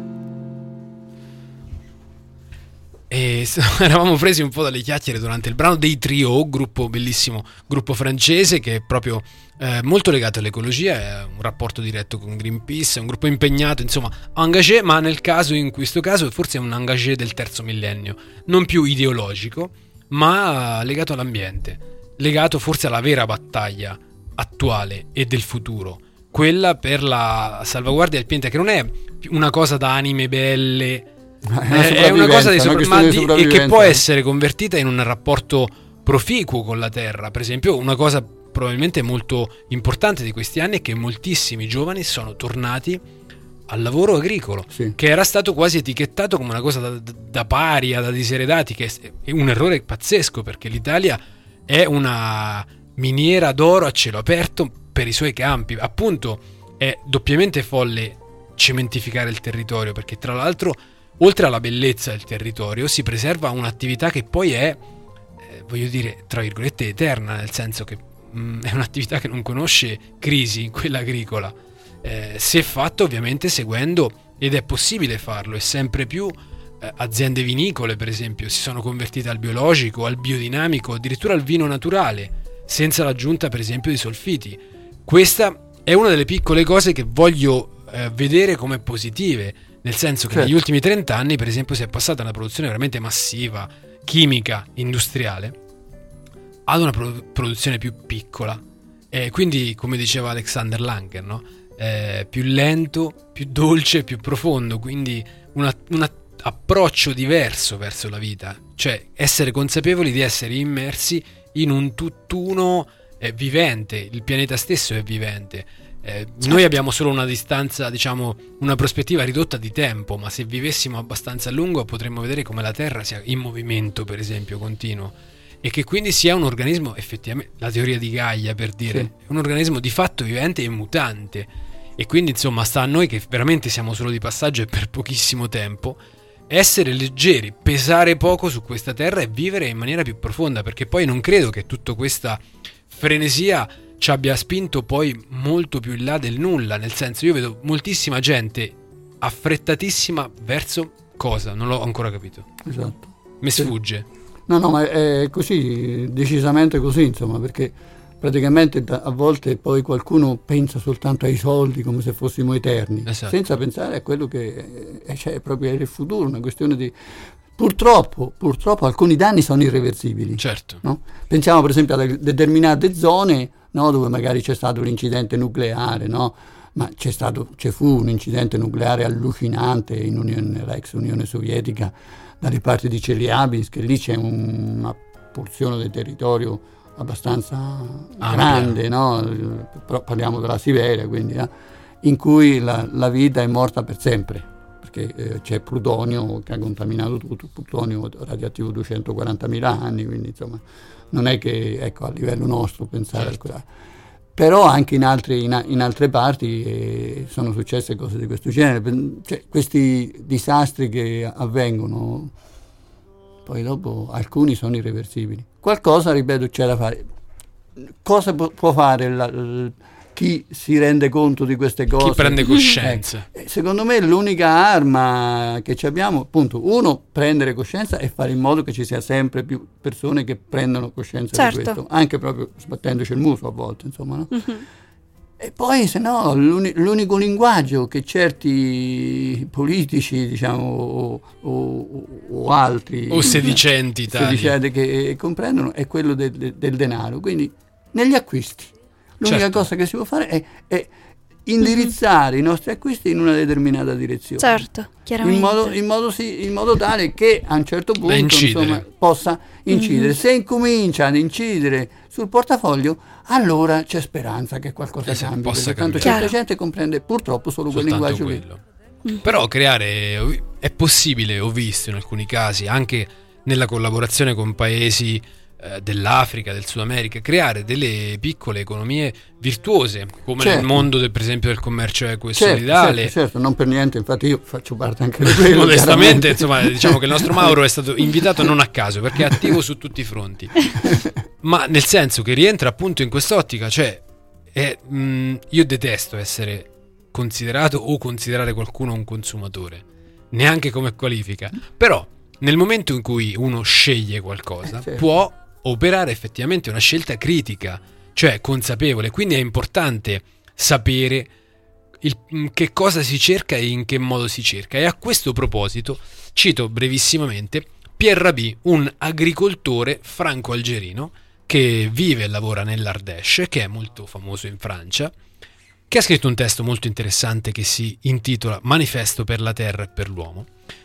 E eravamo presi un po' dalle chiacchiere durante il brano dei Trio, gruppo bellissimo, gruppo francese che è proprio eh, molto legato all'ecologia, è un rapporto diretto con Greenpeace, è un gruppo impegnato, insomma, engagé, ma nel caso, in questo caso, forse è un engagé del terzo millennio, non più ideologico, ma legato all'ambiente, legato forse alla vera battaglia attuale e del futuro, quella per la salvaguardia del pianeta, che non è una cosa da anime belle. È, è una cosa di sopra- ma di, e che può essere convertita in un rapporto proficuo con la terra. Per esempio, una cosa probabilmente molto importante di questi anni è che moltissimi giovani sono tornati al lavoro agricolo, sì, che era stato quasi etichettato come una cosa da, da paria, da diseredati, che è un errore pazzesco, perché l'Italia è una miniera d'oro a cielo aperto per i suoi campi. Appunto, è doppiamente folle cementificare il territorio, perché tra l'altro, oltre alla bellezza del territorio, si preserva un'attività che poi è, eh, voglio dire, tra virgolette, eterna, nel senso che mh, è un'attività che non conosce crisi, quella agricola, eh, se fatto ovviamente seguendo, ed è possibile farlo, e sempre più eh, aziende vinicole, per esempio, si sono convertite al biologico, al biodinamico, addirittura al vino naturale, senza l'aggiunta, per esempio, di solfiti. Questa è una delle piccole cose che voglio eh, vedere come positive, nel senso che certo, negli ultimi trenta anni, per esempio, si è passata da una produzione veramente massiva, chimica, industriale, ad una pro- produzione più piccola. E quindi, come diceva Alexander Langer, no? Eh, più lento, più dolce, più profondo. Quindi un approccio diverso verso la vita. Cioè, essere consapevoli di essere immersi in un tutt'uno eh, vivente. Il pianeta stesso è vivente. Eh, certo. Noi abbiamo solo una distanza, diciamo, una prospettiva ridotta di tempo, ma se vivessimo abbastanza a lungo potremmo vedere come la Terra sia in movimento, per esempio, continuo, e che quindi sia un organismo, effettivamente, la teoria di Gaia, per dire, sì, un organismo di fatto vivente e mutante. E quindi, insomma, sta a noi, che veramente siamo solo di passaggio e per pochissimo tempo, essere leggeri, pesare poco su questa Terra e vivere in maniera più profonda, perché poi non credo che tutta questa frenesia ci abbia spinto poi molto più in là del nulla. Nel senso, io vedo moltissima gente affrettatissima verso cosa? Non l'ho ancora capito.
Esatto.
Mi sfugge.
No, no, ma è così, decisamente così, insomma, perché praticamente da, a volte poi qualcuno pensa soltanto ai soldi come se fossimo eterni,
esatto.
senza pensare a quello che è, cioè, proprio il futuro, una questione di... Purtroppo, purtroppo alcuni danni sono irreversibili.
Certo.
No? Pensiamo per esempio a determinate zone, no, dove magari c'è stato l'incidente nucleare, no? Ma c'è stato, ci fu un incidente nucleare allucinante in Unione, l'ex Unione Sovietica, dalle parti di Chelyabinsk, che lì c'è un, una porzione del territorio abbastanza
ah,
grande, no? Però parliamo della Siberia, quindi, eh? in cui la, la vita è morta per sempre. Perché eh, c'è plutonio che ha contaminato tutto, plutonio radioattivo duecentoquarantamila anni, quindi insomma non è che, ecco, a livello nostro pensare
certo.
a però anche in, altri, in, in altre parti eh, sono successe cose di questo genere, cioè, questi disastri che avvengono poi dopo alcuni sono irreversibili. Qualcosa, ripeto, c'è da fare. Cosa pu- può fare la, la, chi si rende conto di queste cose?
Chi prende coscienza?
Eh, secondo me l'unica arma che ci abbiamo, appunto, uno, prendere coscienza e fare in modo che ci sia sempre più persone che prendono coscienza
certo.
di questo, anche proprio sbattendoci il muso a volte, insomma, no?
Mm-hmm.
E poi, se no, l'uni- l'unico linguaggio che certi politici, diciamo, o, o, o altri...
O sedicenti tali.
sedicenti che comprendono è quello del, del denaro. Quindi, negli acquisti, l'unica
certo.
cosa che si può fare è, è indirizzare mm-hmm. i nostri acquisti in una determinata direzione.
Certo, chiaramente.
In modo, in modo, sì, in modo tale che a un certo punto insomma, possa incidere. Mm-hmm. Se incomincia ad incidere sul portafoglio, allora c'è speranza che qualcosa
esatto,
cambi.
possa
Perché tanto
cambiare.
certa gente comprende purtroppo solo quel
soltanto
linguaggio
quello.
lì.
Mm-hmm.
Però creare è possibile, ho visto in alcuni casi, anche nella collaborazione con paesi eh, dell'Africa, del Sud America, creare delle piccole economie virtuose, come
certo.
nel mondo del, per esempio del commercio equo e
certo,
solidale.
Certo, certo, non per niente, infatti io faccio parte anche di quello.
Modestamente, insomma, diciamo che il nostro Mauro è stato invitato non a caso, perché è attivo su tutti i fronti. Ma nel senso che rientra appunto in quest'ottica, cioè è, mh, io detesto essere considerato o considerare qualcuno un consumatore, neanche come qualifica, però nel momento in cui uno sceglie qualcosa
eh, certo.
può operare effettivamente una scelta critica, cioè consapevole, quindi è importante sapere il, che cosa si cerca e in che modo si cerca. E a questo proposito cito brevissimamente Pierre Rabhi, un agricoltore franco-algerino che vive e lavora nell'Ardèche, che è molto famoso in Francia, che ha scritto un testo molto interessante che si intitola Manifesto per la terra e per l'uomo.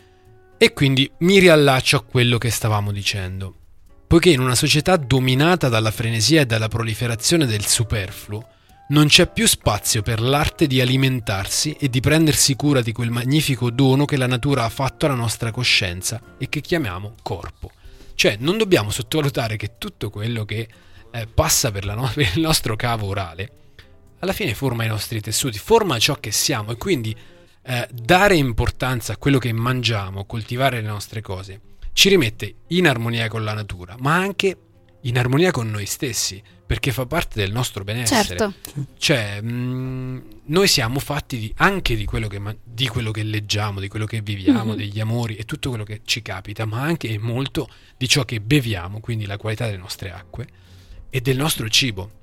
E quindi mi riallaccio a quello che stavamo dicendo. Poiché in una società dominata dalla frenesia e dalla proliferazione del superfluo, non c'è più spazio per l'arte di alimentarsi e di prendersi cura di quel magnifico dono che la natura ha fatto alla nostra coscienza e che chiamiamo corpo. Cioè, non dobbiamo sottovalutare che tutto quello che eh, passa per, la no- per il nostro cavo orale, alla fine forma i nostri tessuti, forma ciò che siamo, e quindi eh, dare importanza a quello che mangiamo, coltivare le nostre cose, ci rimette in armonia con la natura, ma anche in armonia con noi stessi, perché fa parte del nostro benessere.
Certo.
Cioè, mh, noi siamo fatti di, anche di quello, che, di quello che leggiamo, di quello che viviamo, mm-hmm. degli amori e tutto quello che ci capita, ma anche molto di ciò che beviamo, quindi la qualità delle nostre acque e del nostro cibo.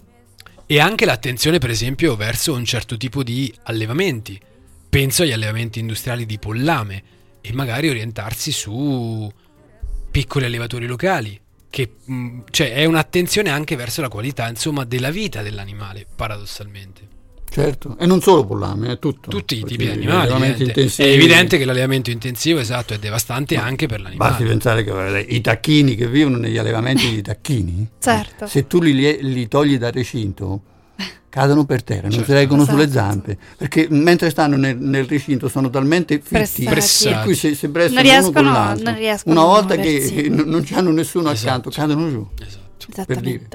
E anche l'attenzione, per esempio, verso un certo tipo di allevamenti. Penso agli allevamenti industriali di pollame e magari orientarsi su piccoli allevatori locali, che mh, cioè è un'attenzione anche verso la qualità, insomma, della vita dell'animale, paradossalmente.
Certo, e non solo pollame, è tutto.
Tutti i tipi di animali. Evidente. È evidente che l'allevamento intensivo, esatto, è devastante no, anche per l'animale.
Basti pensare che i tacchini che vivono negli allevamenti di tacchini,
certo.
se tu li, li togli dal recinto, cadono per terra, non
certo.
si reggono
esatto.
sulle zampe, perché mentre stanno nel, nel recinto sono talmente fitti,
pressati,
per cui se si prestano
non riescono,
uno con l'altro.
Non riescono
una volta
muoversi.
che non, non c'hanno nessuno
esatto.
accanto, cadono giù.
Esatto.
Esattamente.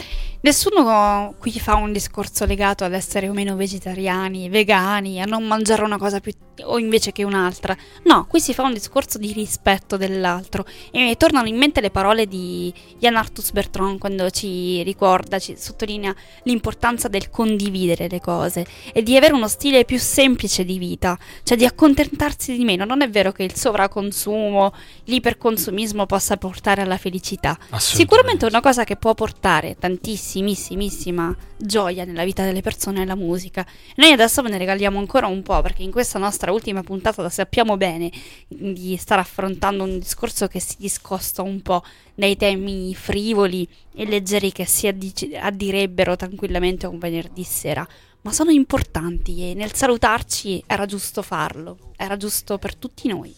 Nessuno qui fa un discorso legato ad essere o meno vegetariani, vegani, a non mangiare una cosa più o invece che un'altra. No, qui si fa un discorso di rispetto dell'altro. E mi tornano in mente le parole di Yann Arthus Bertrand quando ci ricorda, ci sottolinea l'importanza del condividere le cose e di avere uno stile più semplice di vita, cioè di accontentarsi di meno. Non è vero che il sovraconsumo, l'iperconsumismo possa portare alla felicità. Sicuramente è una cosa che può portare tantissimo grandissimissima gioia nella vita delle persone la musica. Noi adesso ve ne regaliamo ancora un po', perché in questa nostra ultima puntata sappiamo bene di stare affrontando un discorso che si discosta un po' dai temi frivoli e leggeri che si addic- addirebbero tranquillamente a un venerdì sera, ma sono importanti e nel salutarci era giusto farlo, era giusto per tutti noi.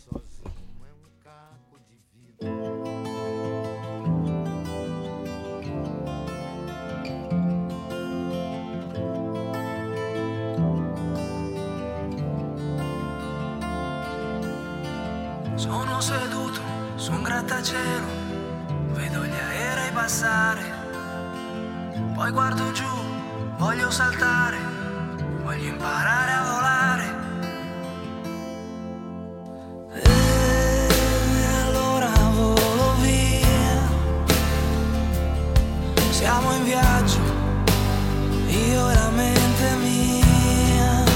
Sono seduto su un grattacielo, vedo gli aerei passare, poi guardo giù, voglio saltare, voglio imparare a volare. E allora volo via, siamo in viaggio, io e la mente mia.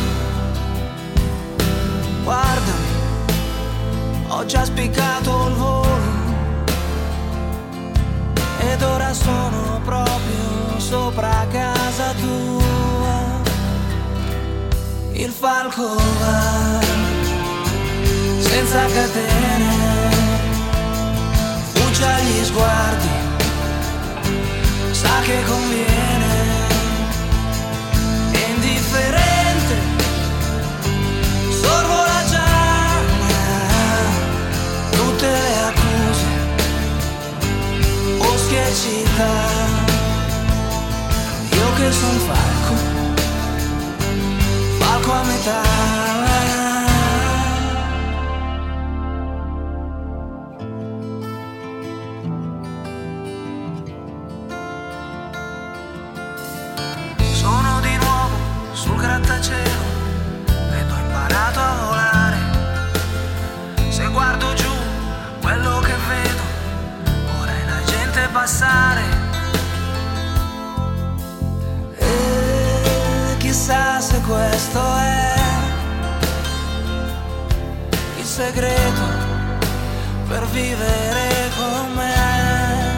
Guardami, ho già spiccato il volo ed ora sono proprio sopra casa tua. Il falco va senza catene, fugge agli sguardi, sa che conviene, è indifferente, sorvola già tutte le accuse, boschi e città. Io che son falco, falco a metà. Sono di nuovo sul grattacielo ed ho imparato a volare. Se guardo giù, quello che vedo ora è la gente passare. E chissà se questo è il segreto per vivere con me.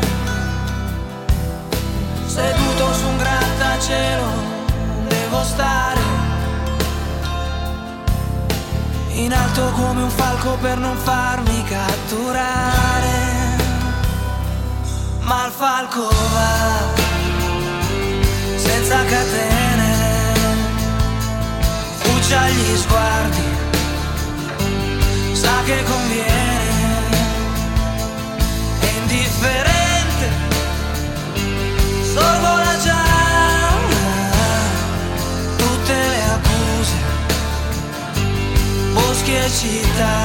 Seduto su un grattacielo devo stare in alto come un falco per non farmi catturare. Ma il falco va senza catene, fugge agli sguardi, sa che conviene, è indifferente, sorvola già tutte le accuse, boschi e città.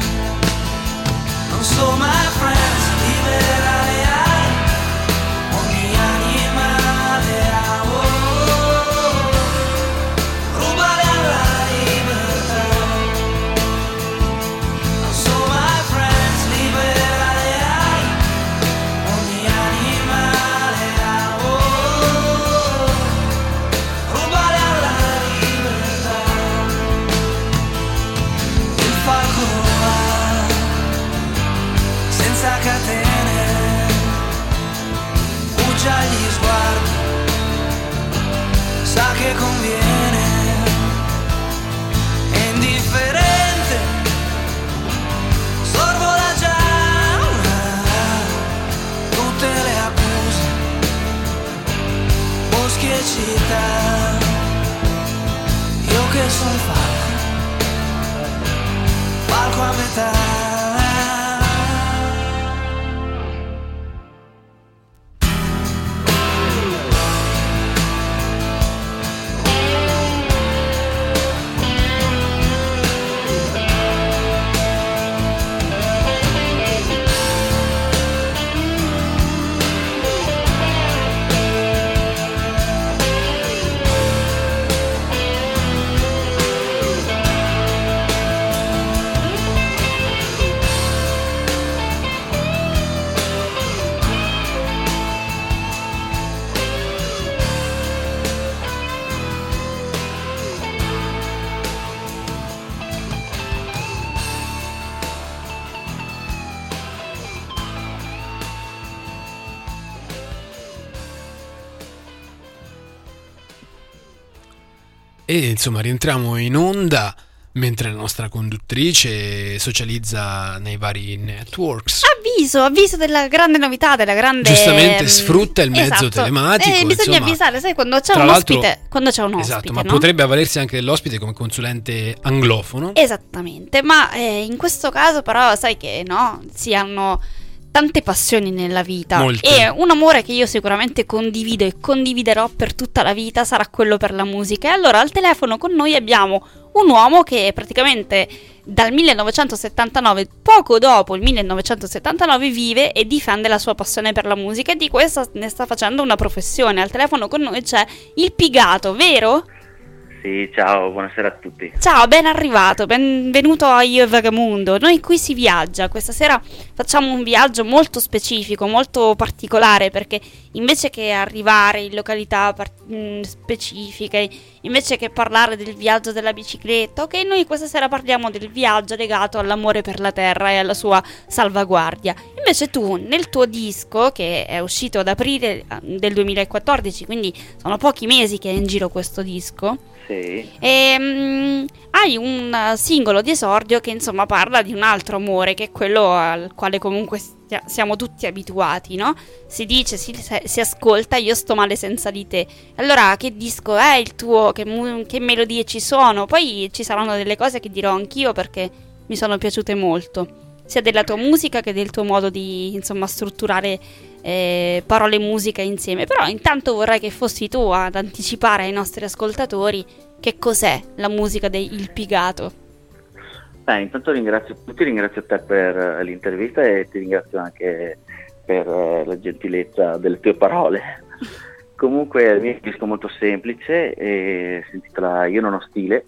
Non so my friends, libera le ali, ogni animale ha, oh, rubare alla libertà. Non so my friends, libera le ali, ogni animale ha, oh, rubare alla libertà. Il falco va senza catene, fugge agli sguardi, sa che conviene, è indifferente, sorvola già tutte le accuse, boschi e città. Io che son falco, falco a metà.
E insomma rientriamo in onda mentre la nostra conduttrice socializza nei vari networks.
Avviso, avviso della grande novità, della grande...
Giustamente sfrutta il mezzo
esatto.
telematico.
Eh, bisogna
insomma,
avvisare, sai, quando c'è
tra
un
l'altro-
ospite, quando c'è un
Esatto,
ospite,
ma
no?
potrebbe avvalersi anche dell'ospite come consulente anglofono.
Esattamente, ma eh, in questo caso però sai che no, si hanno tante passioni nella vita.
Molte.
E un amore che io sicuramente condivido e condividerò per tutta la vita sarà quello per la musica. E allora al telefono con noi abbiamo un uomo che praticamente dal millenovecentosettantanove, poco dopo il millenovecentosettantanove, vive e difende la sua passione per la musica e di questa ne sta facendo una professione. Al telefono con noi c'è il Pigato, vero?
Sì, ciao, buonasera a tutti.
Ciao, ben arrivato, benvenuto a Io e Vagamundo. Noi qui si viaggia, questa sera facciamo un viaggio molto specifico, molto particolare, perché invece che arrivare in località part- mh, specifiche, invece che parlare del viaggio della bicicletta, ok, noi questa sera parliamo del viaggio legato all'amore per la terra e alla sua salvaguardia. Invece tu, nel tuo disco, che è uscito ad aprile del duemilaquattordici, quindi sono pochi mesi che è in giro questo disco,
Sì.
e, mm, hai un singolo di esordio che insomma parla di un altro amore, che è quello al quale comunque stia- siamo tutti abituati, no? Si dice, si, si ascolta Io sto male senza di te. Allora che disco è il tuo? Che, mu- che melodie ci sono? Poi ci saranno delle cose che dirò anch'io perché mi sono piaciute molto, sia della tua musica che del tuo modo di insomma strutturare eh, parole e musica insieme. Però intanto vorrei che fossi tu ad anticipare ai nostri ascoltatori che cos'è la musica del Pigato.
Beh, intanto ringrazio tutti, ringrazio te per l'intervista e ti ringrazio anche per eh, la gentilezza delle tue parole. Comunque il mio è un disco molto semplice e si intitola Io non ho stile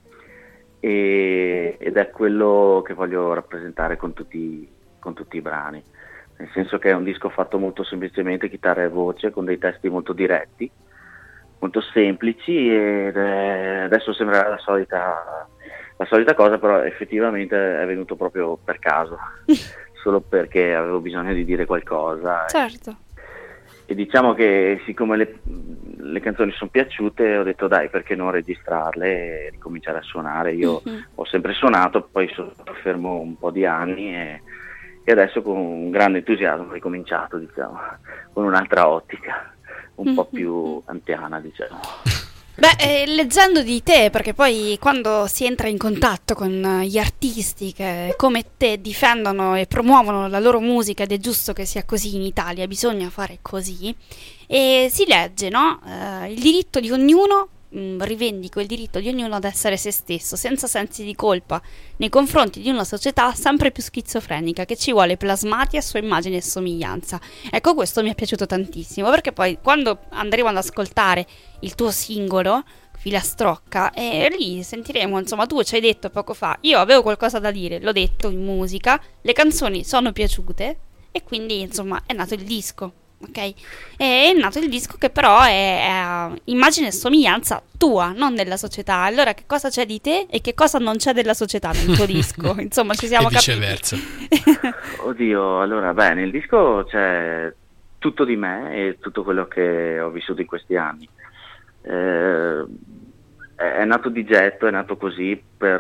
e, ed è quello che voglio rappresentare con tutti, con tutti i brani, nel senso che è un disco fatto molto semplicemente chitarra e voce, con dei testi molto diretti, molto semplici, ed è, adesso sembrerà la solita, la solita cosa, però effettivamente è venuto proprio per caso, solo perché avevo bisogno di dire qualcosa.
Certo.
E, e diciamo che siccome le, le canzoni sono piaciute, ho detto dai, perché non registrarle e ricominciare a suonare. Io
Mhm.
ho sempre suonato, poi sono fermo un po' di anni e, e adesso con un grande entusiasmo ho ricominciato, diciamo, con un'altra ottica, un po' più anziana, diciamo.
Beh, eh, leggendo di te, perché poi quando si entra in contatto con gli artisti che come te difendono e promuovono la loro musica, ed è giusto che sia così in Italia, bisogna fare così, e si legge, no? Eh, il diritto di ognuno, mh, rivendico il diritto di ognuno ad essere se stesso, senza sensi di colpa, nei confronti di una società sempre più schizofrenica che ci vuole plasmati a sua immagine e somiglianza. Ecco, questo mi è piaciuto tantissimo, perché poi quando andremo ad ascoltare il tuo singolo Filastrocca, e lì sentiremo, insomma, tu ci hai detto poco fa, io avevo qualcosa da dire, l'ho detto in musica, le canzoni sono piaciute e quindi insomma è nato il disco, ok? È nato il disco che però è, è immagine e somiglianza tua, non della società. Allora che cosa c'è di te e che cosa non c'è della società nel tuo disco? Insomma, ci siamo
E
capiti.
viceversa.
Oddio, allora, beh, nel disco c'è tutto di me e tutto quello che ho vissuto in questi anni. Eh, è nato di getto, è nato così per,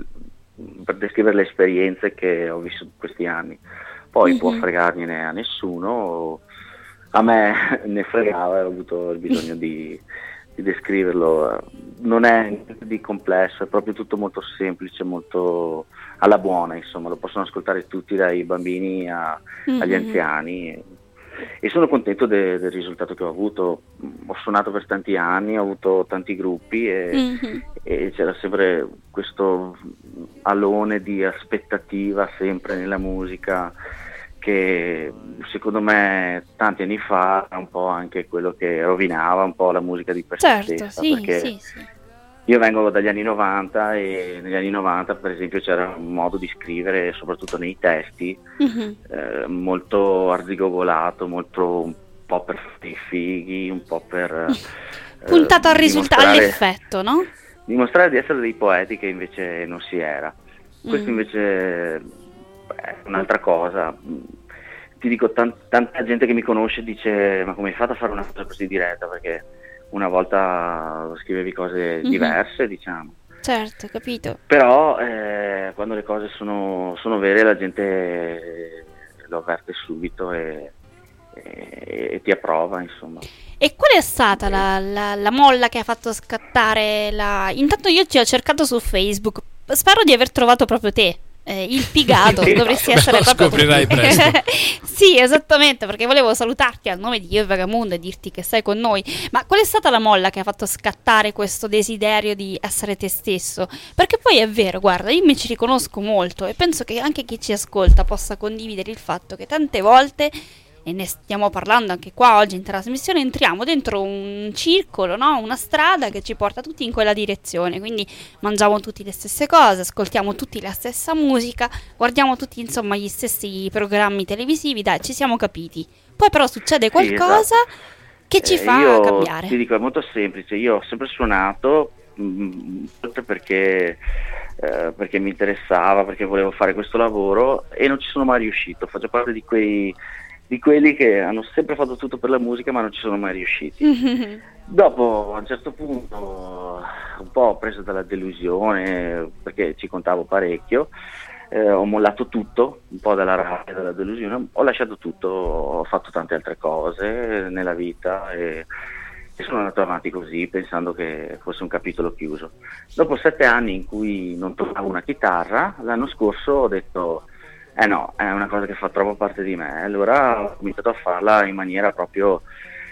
per descrivere le esperienze che ho vissuto in questi anni. Poi
Mhm.
può fregargliene a nessuno, a me ne fregava e ho avuto il bisogno di, di descriverlo. Non è niente di complesso, è proprio tutto molto semplice, molto alla buona, insomma, lo possono ascoltare tutti, dai bambini a- agli
Mhm.
anziani. E sono contento de- del risultato che ho avuto. Ho suonato per tanti anni, ho avuto tanti gruppi e,
Mhm.
e c'era sempre questo alone di aspettativa sempre nella musica, che secondo me tanti anni fa era un po' anche quello che rovinava un po' la musica di per sé
Certo,
stessa,
sì,
perché
sì, sì.
io vengo dagli anni novanta e negli anni novanta per esempio c'era un modo di scrivere, soprattutto nei testi,
Mhm.
eh, molto arzigogolato, molto un po' per fare i fighi, un po' per eh,
Puntato al risultato,
dimostrare-
all'effetto, no?
dimostrare di essere dei poeti che invece non si era. Questo
Mm.
invece è un'altra cosa. Ti dico, tan- tanta gente che mi conosce dice ma come hai fatto a fare una cosa così diretta, perché una volta scrivevi cose
Mhm.
diverse, diciamo.
Certo, capito.
Però eh, quando le cose sono, sono vere la gente lo avverte subito e, e- e ti approva, insomma.
E qual è stata la, la- la molla che ha fatto scattare la... Intanto io ti ho cercato su Facebook, spero di aver trovato proprio te. Eh, il Pigato,
Sì.
dovresti
Beh,
essere
lo
proprio tu.
scoprirai presto.
Sì, esattamente, perché volevo salutarti al nome di Io e Vagamundo e dirti che sei con noi. Ma qual è stata la molla che ha fatto scattare questo desiderio di essere te stesso? Perché poi è vero, guarda, io mi ci riconosco molto e penso che anche chi ci ascolta possa condividere il fatto che tante volte, e ne stiamo parlando anche qua oggi in trasmissione, entriamo dentro un circolo, no? Una strada che ci porta tutti in quella direzione, quindi mangiamo tutti le stesse cose, ascoltiamo tutti la stessa musica, guardiamo tutti insomma gli stessi programmi televisivi, dai, ci siamo capiti. Poi però succede qualcosa che ci
Eh,
fa
io
cambiare.
ti dico, è molto semplice. Io ho sempre suonato mh, perché, eh, perché mi interessava, perché volevo fare questo lavoro e non ci sono mai riuscito. Faccio parte di quei di quelli che hanno sempre fatto tutto per la musica ma non ci sono mai riusciti. Dopo a un certo punto, un po' preso dalla delusione, perché ci contavo parecchio, eh, ho mollato tutto, un po' dalla rabbia, dalla delusione, ho lasciato tutto, ho fatto tante altre cose nella vita e, e sono andato avanti così pensando che fosse un capitolo chiuso. Dopo sette anni in cui non toccavo una chitarra, l'anno scorso ho detto eh no, è una cosa che fa troppo parte di me, allora ho cominciato a farla in maniera proprio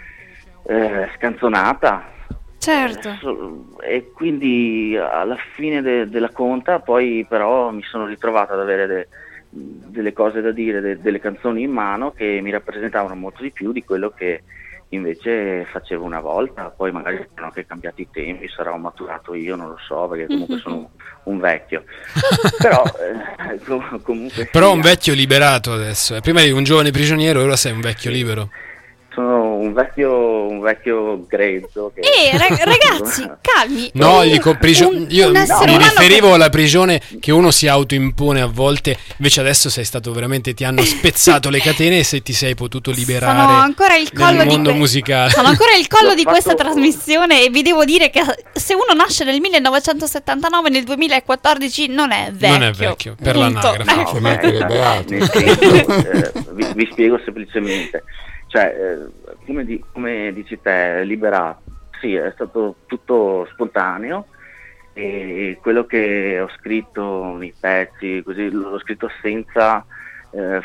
eh, scanzonata.
Certo.
Eh, e quindi alla fine de- della conta poi però mi sono ritrovato ad avere de- delle cose da dire, de- delle canzoni in mano che mi rappresentavano molto di più di quello che invece facevo una volta. Poi magari sono anche cambiati i tempi, sarò maturato io, non lo so, perché comunque sono un vecchio. Però eh, com- comunque
Però
sì,
un vecchio liberato adesso. eh. Prima eri un giovane prigioniero, ora sei un vecchio libero.
sono un vecchio un vecchio grezzo che...
Eh, rag- ragazzi, calmi.
No,
Un-
dico prigio-
un-
io
un
mi
essere
no,
umano
riferivo
che-
alla prigione che uno si autoimpone a volte, invece adesso sei stato veramente, ti hanno spezzato le catene e se ti sei potuto liberare
Sono ancora il collo
nel
di
mondo
que-
musicale.
Sono ancora il collo
L'ho
di
fatto-
questa trasmissione e vi devo dire che se uno nasce nel millenovecentosettantanove nel duemilaquattordici non è vecchio.
Non è vecchio, per
Punto.
l'anagrafe.
Ecco.
No, ci mancherebbe altro.
nel senso, eh, vi, vi spiego semplicemente, cioè eh, come, di- come dici te, liberato, sì, è stato tutto spontaneo e quello che ho scritto nei pezzi, così l'ho scritto senza eh,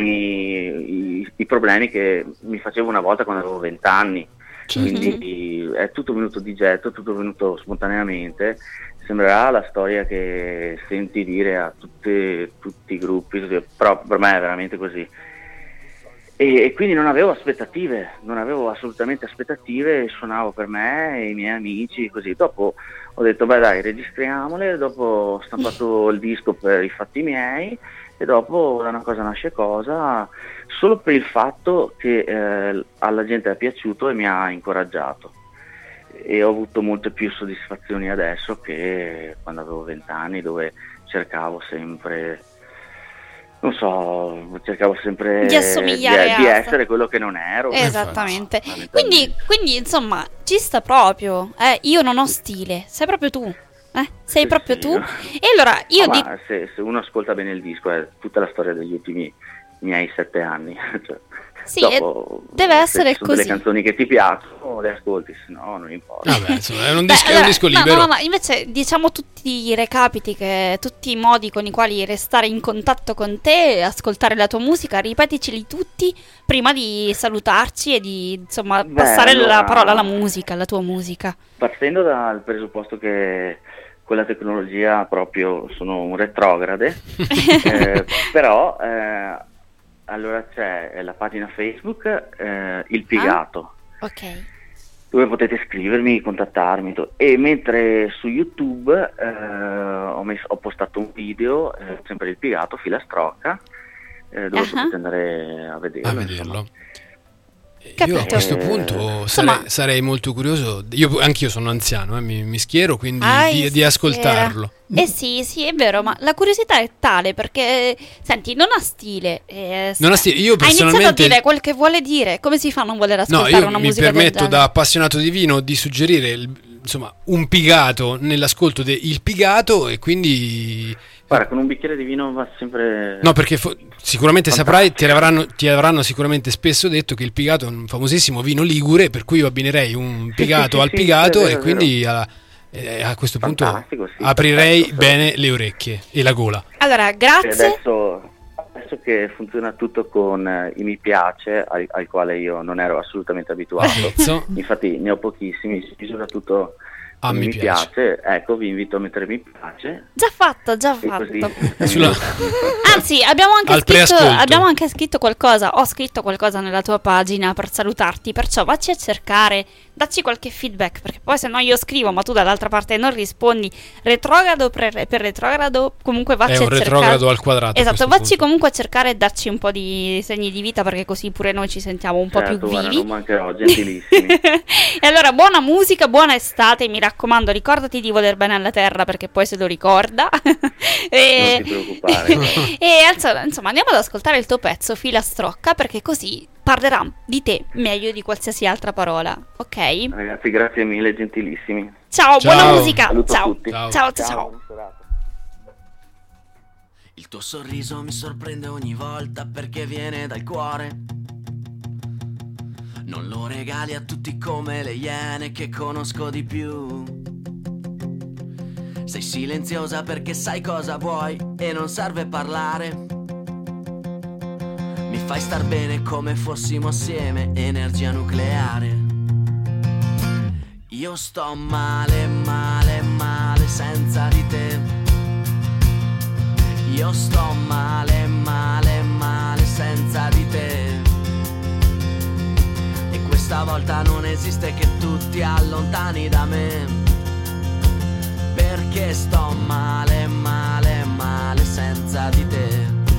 farmi i, i problemi che mi facevo una volta quando avevo vent'anni.
Certo.
Quindi è tutto venuto di getto, tutto venuto spontaneamente. Sembrerà la storia che senti dire a tutte- tutti i gruppi, però per me è veramente così. E, e quindi non avevo aspettative, non avevo assolutamente aspettative, suonavo per me e i miei amici, così. Dopo ho detto, beh dai, registriamole, dopo ho stampato il disco per i fatti miei e dopo da una cosa nasce cosa, solo per il fatto che eh, alla gente è piaciuto e mi ha incoraggiato. E ho avuto molte più soddisfazioni adesso che quando avevo vent'anni, dove cercavo sempre, non so, cercavo sempre
Di assomigliare
di, di
a-
essere quello che non ero.
Esattamente.
Fondamentalmente.
Quindi, quindi, insomma, ci sta proprio. Eh, io non ho stile, sei proprio tu. Eh? Sei
Sì,
proprio
sì,
tu.
io-
E allora io
No,
dico.
ma se, se uno ascolta bene il disco è tutta la storia degli ultimi miei sette anni. Cioè,
Sì,
dopo,
e deve
se
essere
ci sono
così.
delle canzoni che ti piacciono, le ascolti, se no non importa.
Vabbè, insomma, è un
Beh,
disco, è un
allora,
disco
no,
libero.
No, no, no, invece diciamo tutti i recapiti, che, tutti i modi con i quali restare in contatto con te, ascoltare la tua musica, ripeticeli tutti prima di salutarci e di insomma
Beh,
passare la
allora-
parola alla musica, alla tua musica.
Partendo dal presupposto che quella tecnologia proprio sono un retrograde, eh, però eh, allora c'è la pagina Facebook eh, Il Pigato,
Ok.
dove potete scrivermi, contattarmi to- e mentre su YouTube eh, ho, messo- ho postato un video eh, sempre Il Pigato, filastrocca, eh, dove
Ah.
potete andare a vederlo,
A
insomma.
vederlo. Io a questo punto sarei,
Insomma-
sarei molto curioso. Io anch'io sono anziano, eh, mi, mi schiero, quindi
Ah,
di,
si
di ascoltarlo.
schiera. Eh sì, sì, è vero, ma la curiosità è tale perché, senti, non ha stile. eh,
Non ha stile. Io
Ha iniziato a
personalmente
dire quel che vuole dire. Come si fa a non voler
No,
ascoltare
io
una
mi
musica del
permetto
genere?
da appassionato di vino di suggerire il- insomma un pigato nell'ascolto del pigato e quindi
Guarda, con un bicchiere di vino va sempre...
no, perché fo- sicuramente saprai, ti avranno, ti avranno sicuramente spesso detto che il pigato è un famosissimo vino ligure, per cui io abbinerei un pigato
sì,
al
sì,
pigato
è vero,
e
è
quindi a, eh, a questo punto
Fantastico, sì,
aprirei
perfetto,
bene le orecchie e la gola.
Allora,
E
grazie.
adesso, adesso che funziona tutto con eh, i mi piace, al, al quale io non ero assolutamente abituato,
Pezzo.
infatti ne ho pochissimi, si misura tutto
Ah,
con
mi
mi
piace.
piace. Ecco, vi invito a mettere mi piace
Già fatto, già
e così
fatto.
Sulla-
Anzi, abbiamo anche,
Al
scritto,
preascolto.
abbiamo anche scritto qualcosa. Ho scritto qualcosa nella tua pagina per salutarti. Perciò vacci a cercare, dacci qualche feedback. Perché poi, se no, io scrivo, ma tu dall'altra parte non rispondi. Retrogrado per, per retrogrado. Comunque, vacci
È
a
un
cercare.
retrogrado al quadrato. a
Esatto,
questo
vacci
punto.
comunque a cercare e darci un po' di segni di vita. Perché così pure noi ci sentiamo un po'
certo,
più
guarda,
vivi.
non mancherò, gentilissimi.
E allora, buona musica, buona estate. Mi raccomando, ricordati di voler bene alla terra perché poi se lo ricorda. e,
Non ti preoccupare.
e insomma, insomma, andiamo ad ascoltare il tuo pezzo Filastrocca perché così parlerà di te meglio di qualsiasi altra parola, ok?
Ragazzi, grazie mille, gentilissimi.
Ciao,
Ciao.
buona musica.
Saluto
Ciao.
tutti.
Ciao,
Ciao.
ciao, ciao.
buona serata.
Il tuo sorriso mi sorprende ogni volta perché viene dal cuore. Non lo regali a tutti come le iene che conosco di più. Sei silenziosa perché sai cosa vuoi e non serve parlare. Mi fai star bene come fossimo assieme, energia nucleare. Io sto male, male, male senza di te. Io sto male, male, male senza di te. E questa volta non esiste che tu ti allontani da me. Perché sto male, male, male senza di te.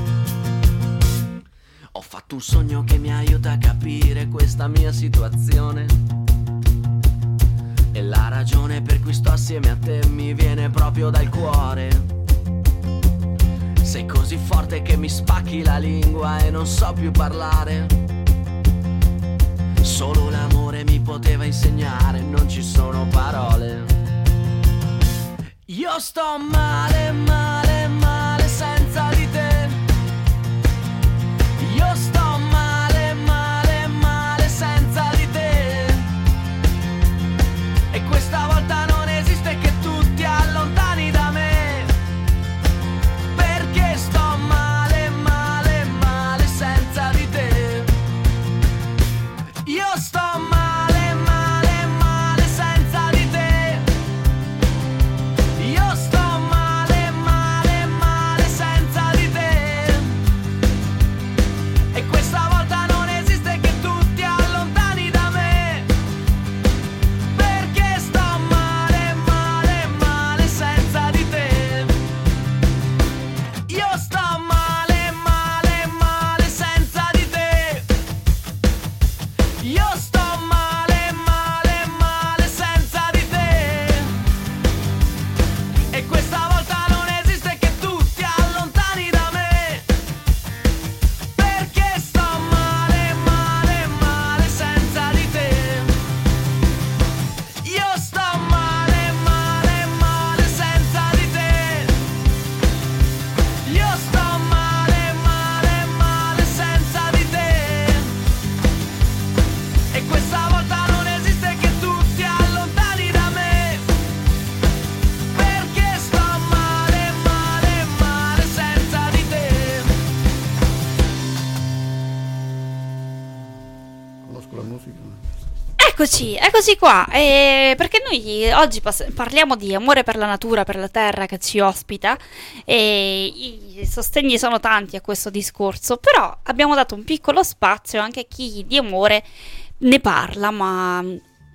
Ho fatto un sogno che mi aiuta a capire questa mia situazione. E la ragione per cui sto assieme a te mi viene proprio dal cuore. Sei così forte che mi spacchi la lingua e non so più parlare. Solo l'amore mi poteva insegnare, non ci sono parole. Io sto male, male, male senza di te. Io sto male, male, male senza di te. E questa volta non esiste che tu ti allontani da me. Perché sto male, male, male senza di te. Io sto male, male, male senza di te. Io sto male, male, male senza di te. E questa volta non esiste che tu ti allontani da me. Perché sto male, male, male senza di te. Io sto male, male, male senza di te. Io sto male, male, male senza di te. E questa volta non esiste che tu ti allontani da me. Perché sto male, male, male senza di te. Io sto male, male, male senza di te. Io sto male, male, male senza di te. E questa volta non esiste che tu ti allontani da me. Perché sto male, male, male senza di te.
Conosco la musica.
Eccoci, eccoci qua. Eh, perché noi oggi pas- parliamo di amore per la natura, per la terra che ci ospita. E i sostegni sono tanti a questo discorso, però abbiamo dato un piccolo spazio anche a chi di amore ne parla, ma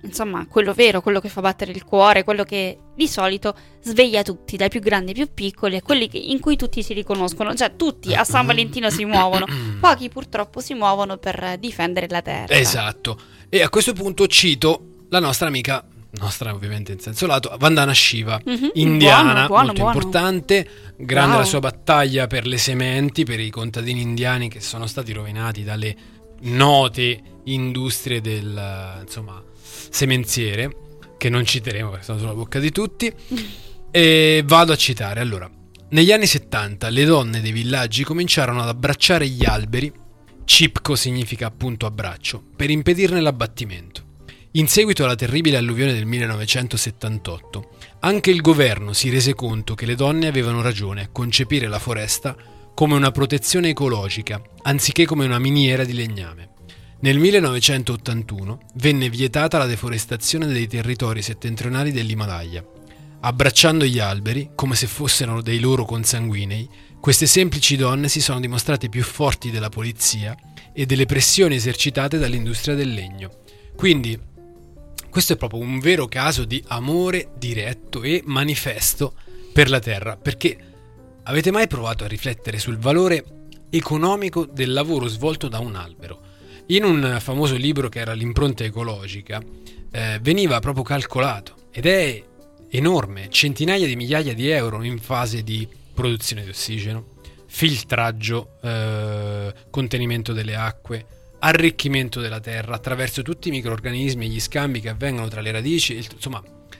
insomma, quello vero, quello che fa battere il cuore, quello che di solito sveglia tutti, dai più grandi ai più piccoli, e quelli che, in cui tutti si riconoscono, cioè tutti a San Valentino si muovono, pochi purtroppo si muovono per difendere la terra.
Esatto. E a questo punto cito la nostra amica, nostra ovviamente in senso lato, Vandana Shiva,
Mhm.
indiana,
Buono, buono,
molto
buono.
importante, grande
Wow.
la sua battaglia per le sementi, per i contadini indiani che sono stati rovinati dalle note industrie del, insomma, semenziere, che non citeremo perché sono sulla bocca di tutti. E vado a citare. Allora, negli anni settanta le donne dei villaggi cominciarono ad abbracciare gli alberi, cipco significa appunto abbraccio, per impedirne l'abbattimento. In seguito alla terribile alluvione del millenovecentosettantotto, anche il governo si rese conto che le donne avevano ragione a concepire la foresta come una protezione ecologica, anziché come una miniera di legname. Nel millenovecentottantuno venne vietata la deforestazione dei territori settentrionali dell'Himalaya. Abbracciando gli alberi, come se fossero dei loro consanguinei, queste semplici donne si sono dimostrate più forti della polizia e delle pressioni esercitate dall'industria del legno. Quindi questo è proprio un vero caso di amore diretto e manifesto per la terra, perché avete mai provato a riflettere sul valore economico del lavoro svolto da un albero? In un famoso libro che era L'impronta ecologica eh, veniva proprio calcolato, ed è enorme, centinaia di migliaia di euro in fase di produzione di ossigeno, filtraggio, eh, contenimento delle acque, arricchimento della terra attraverso tutti i microrganismi e gli scambi che avvengono tra le radici. Insomma,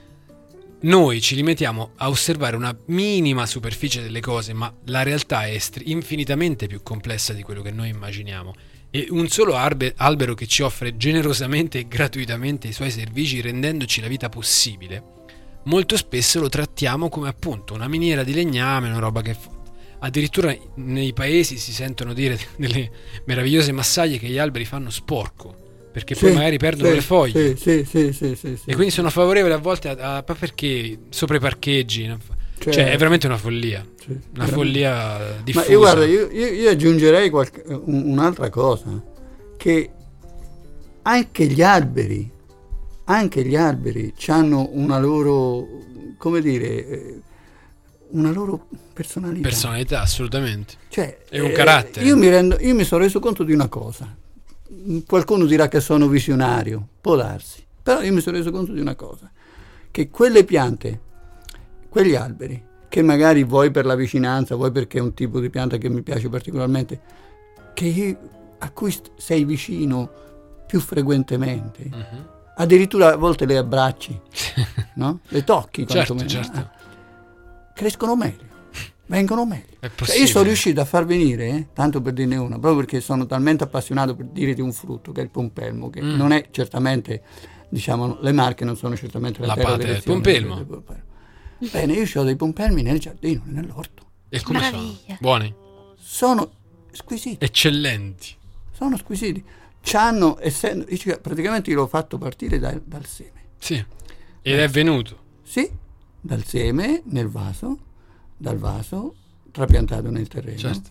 noi ci limitiamo a osservare una minima superficie delle cose, ma la realtà è str- infinitamente più complessa di quello che noi immaginiamo, e un solo arbe- albero che ci offre generosamente e gratuitamente i suoi servigi, rendendoci la vita possibile, molto spesso lo trattiamo come appunto una miniera di legname, una roba che f- addirittura nei paesi si sentono dire delle meravigliose massaglie che gli alberi fanno sporco, perché poi
Sì,
magari perdono
sì,
le foglie.
Sì, sì, sì, sì, sì.
E quindi sono favorevole a volte a, a perché sopra i parcheggi, no?
Cioè,
Cioè è veramente una follia,
sì,
una
veramente.
follia diffusa.
Ma io guarda, io, io, io aggiungerei qualche, un- un'altra cosa, che anche gli alberi, anche gli alberi hanno una loro, come dire, eh, una loro personalità.
Personalità, assolutamente.
Cioè,
È un
eh,
carattere.
Io mi, rendo, io mi sono reso conto di una cosa. Qualcuno dirà che sono visionario, può darsi, però io mi sono reso conto di una cosa, che quelle piante, quegli alberi, che magari vuoi per la vicinanza, vuoi perché è un tipo di pianta che mi piace particolarmente, che io, a cui st- sei vicino più frequentemente,
Mhm.
addirittura a volte le abbracci, no? Le tocchi,
Certo,
quantomeno,
certo.
eh, crescono meglio, vengono meglio.
È
Cioè,
possibile.
io sono riuscito a far venire, eh, tanto per dirne una, proprio perché sono talmente appassionato per dire di un frutto che è il pompelmo, che
Mm.
non è certamente, diciamo, le marche non sono certamente la,
La
terra
patria del
d'elezione
pompelmo.
del pompelmo. Bene, io ho dei pompelmi nel giardino, nell'orto,
E come sono?
Meraviglia.
Buoni?
sono squisiti,
Eccellenti.
sono squisiti. C'hanno, essendo, io ci- praticamente io l'ho fatto partire da- dal seme.
Sì. Ed è venuto.
Sì, dal seme nel vaso, dal vaso trapiantato nel terreno.
Certo.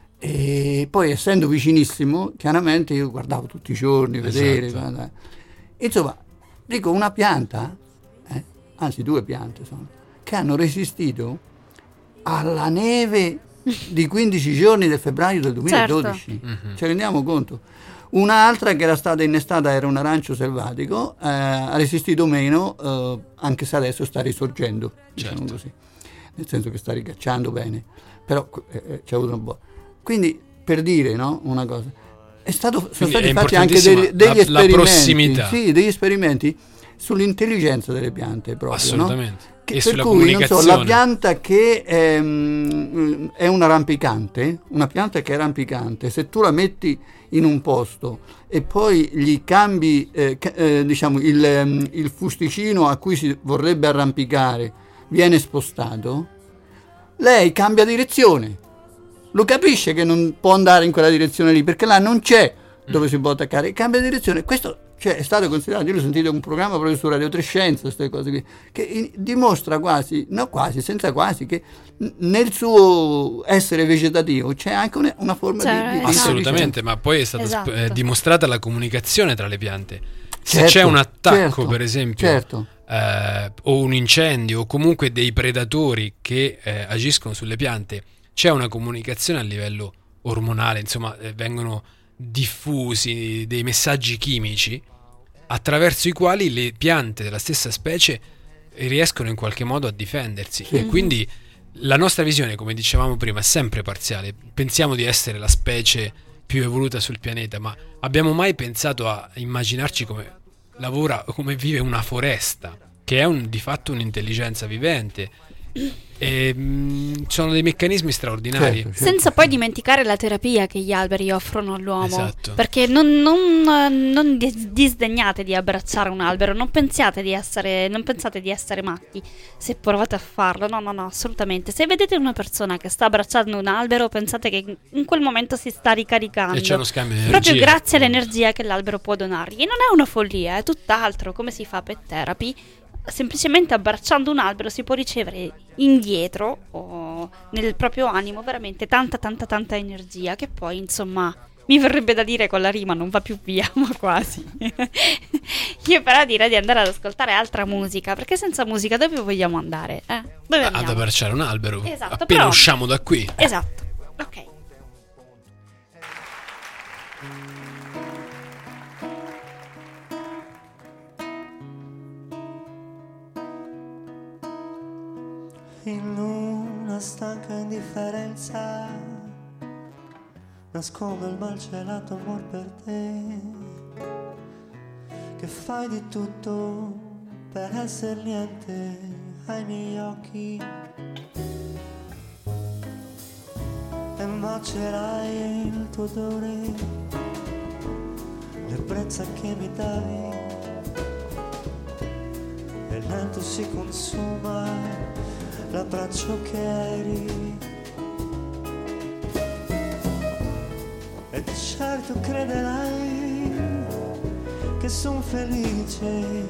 E poi, essendo vicinissimo, chiaramente io guardavo tutti i giorni, vedere.
Esatto.
guarda. Insomma, dico, una pianta, eh, anzi due piante sono, che hanno resistito alla neve di quindici giorni del febbraio del duemiladodici.
Mhm.
Ci rendiamo conto? Un'altra che era stata innestata era un arancio selvatico, eh, ha resistito meno, eh, anche se adesso sta risorgendo, diciamo
Certo.
così, nel senso che sta ricacciando bene, però eh, eh, c'è avuto un po'. Quindi, per dire, no, una cosa, è stato, sono
Quindi
stati
è
fatti anche degli,
importantissima
degli
la- la
esperimenti,
prossimità.
sì, degli esperimenti sull'intelligenza delle piante proprio, no?
Assolutamente.
Che-
E
per
sulla
cui, non so,
comunicazione.
la pianta che ehm, è una rampicante, una pianta che è rampicante, se tu la metti in un posto e poi gli cambi eh, ca- eh, diciamo il, ehm, il fusticino a cui si vorrebbe arrampicare viene spostato, lei cambia direzione, lo capisce che non può andare in quella direzione lì perché là non c'è dove si può attaccare, cambia direzione. Questo, cioè, è stato considerato, io l'ho sentito in un programma proprio su Radio tre Scienze, queste cose qui, che in- dimostra quasi, no quasi, senza quasi, che n- nel suo essere vegetativo c'è anche una, una forma
Cioè,
di, di
esatto.
Assolutamente, ma poi è stata
Esatto.
sp- eh, dimostrata la comunicazione tra le piante. Se
certo,
c'è un attacco,
certo,
per esempio,
certo.
eh, o un incendio, o comunque dei predatori che eh, agiscono sulle piante, c'è una comunicazione a livello ormonale, insomma, eh, vengono diffusi dei messaggi chimici attraverso i quali le piante della stessa specie riescono in qualche modo a difendersi.
Sì.
E quindi la nostra visione, come dicevamo prima, è sempre parziale. Pensiamo di essere la specie più evoluta sul pianeta, ma abbiamo mai pensato a immaginarci come lavora, come vive una foresta, che è un, di fatto un'intelligenza vivente? E, mh, sono dei meccanismi straordinari.
Certo, certo.
Senza poi dimenticare la terapia che gli alberi offrono all'uomo.
Esatto.
Perché non, non, non dis- disdegnate di abbracciare un albero, non pensiate di essere, non pensate di essere matti se provate a farlo. No, no, no, assolutamente. Se vedete una persona che sta abbracciando un albero, pensate che in quel momento si sta ricaricando.
E c'è uno scambio di energia.
Proprio grazie all'energia che l'albero può donargli. E non è una follia, è tutt'altro. Come si fa pet therapy? Semplicemente abbracciando un albero si può ricevere indietro o nel proprio animo veramente tanta tanta tanta energia, che poi insomma mi verrebbe da dire con la rima non va più via, ma quasi. Io però direi di andare ad ascoltare altra musica, perché senza musica dove vogliamo andare? Eh? Dove
Ad
andiamo?
abbracciare un albero.
Esatto,
appena
però-
usciamo da qui.
Esatto, ok.
In una stanca indifferenza nascondo il malcelato amor per te, che fai di tutto per essere niente ai miei occhi, e macerai il tuo odore, l'ebbrezza che mi davi, e lento si consuma l'abbraccio che eri. E certo crederai che son felice,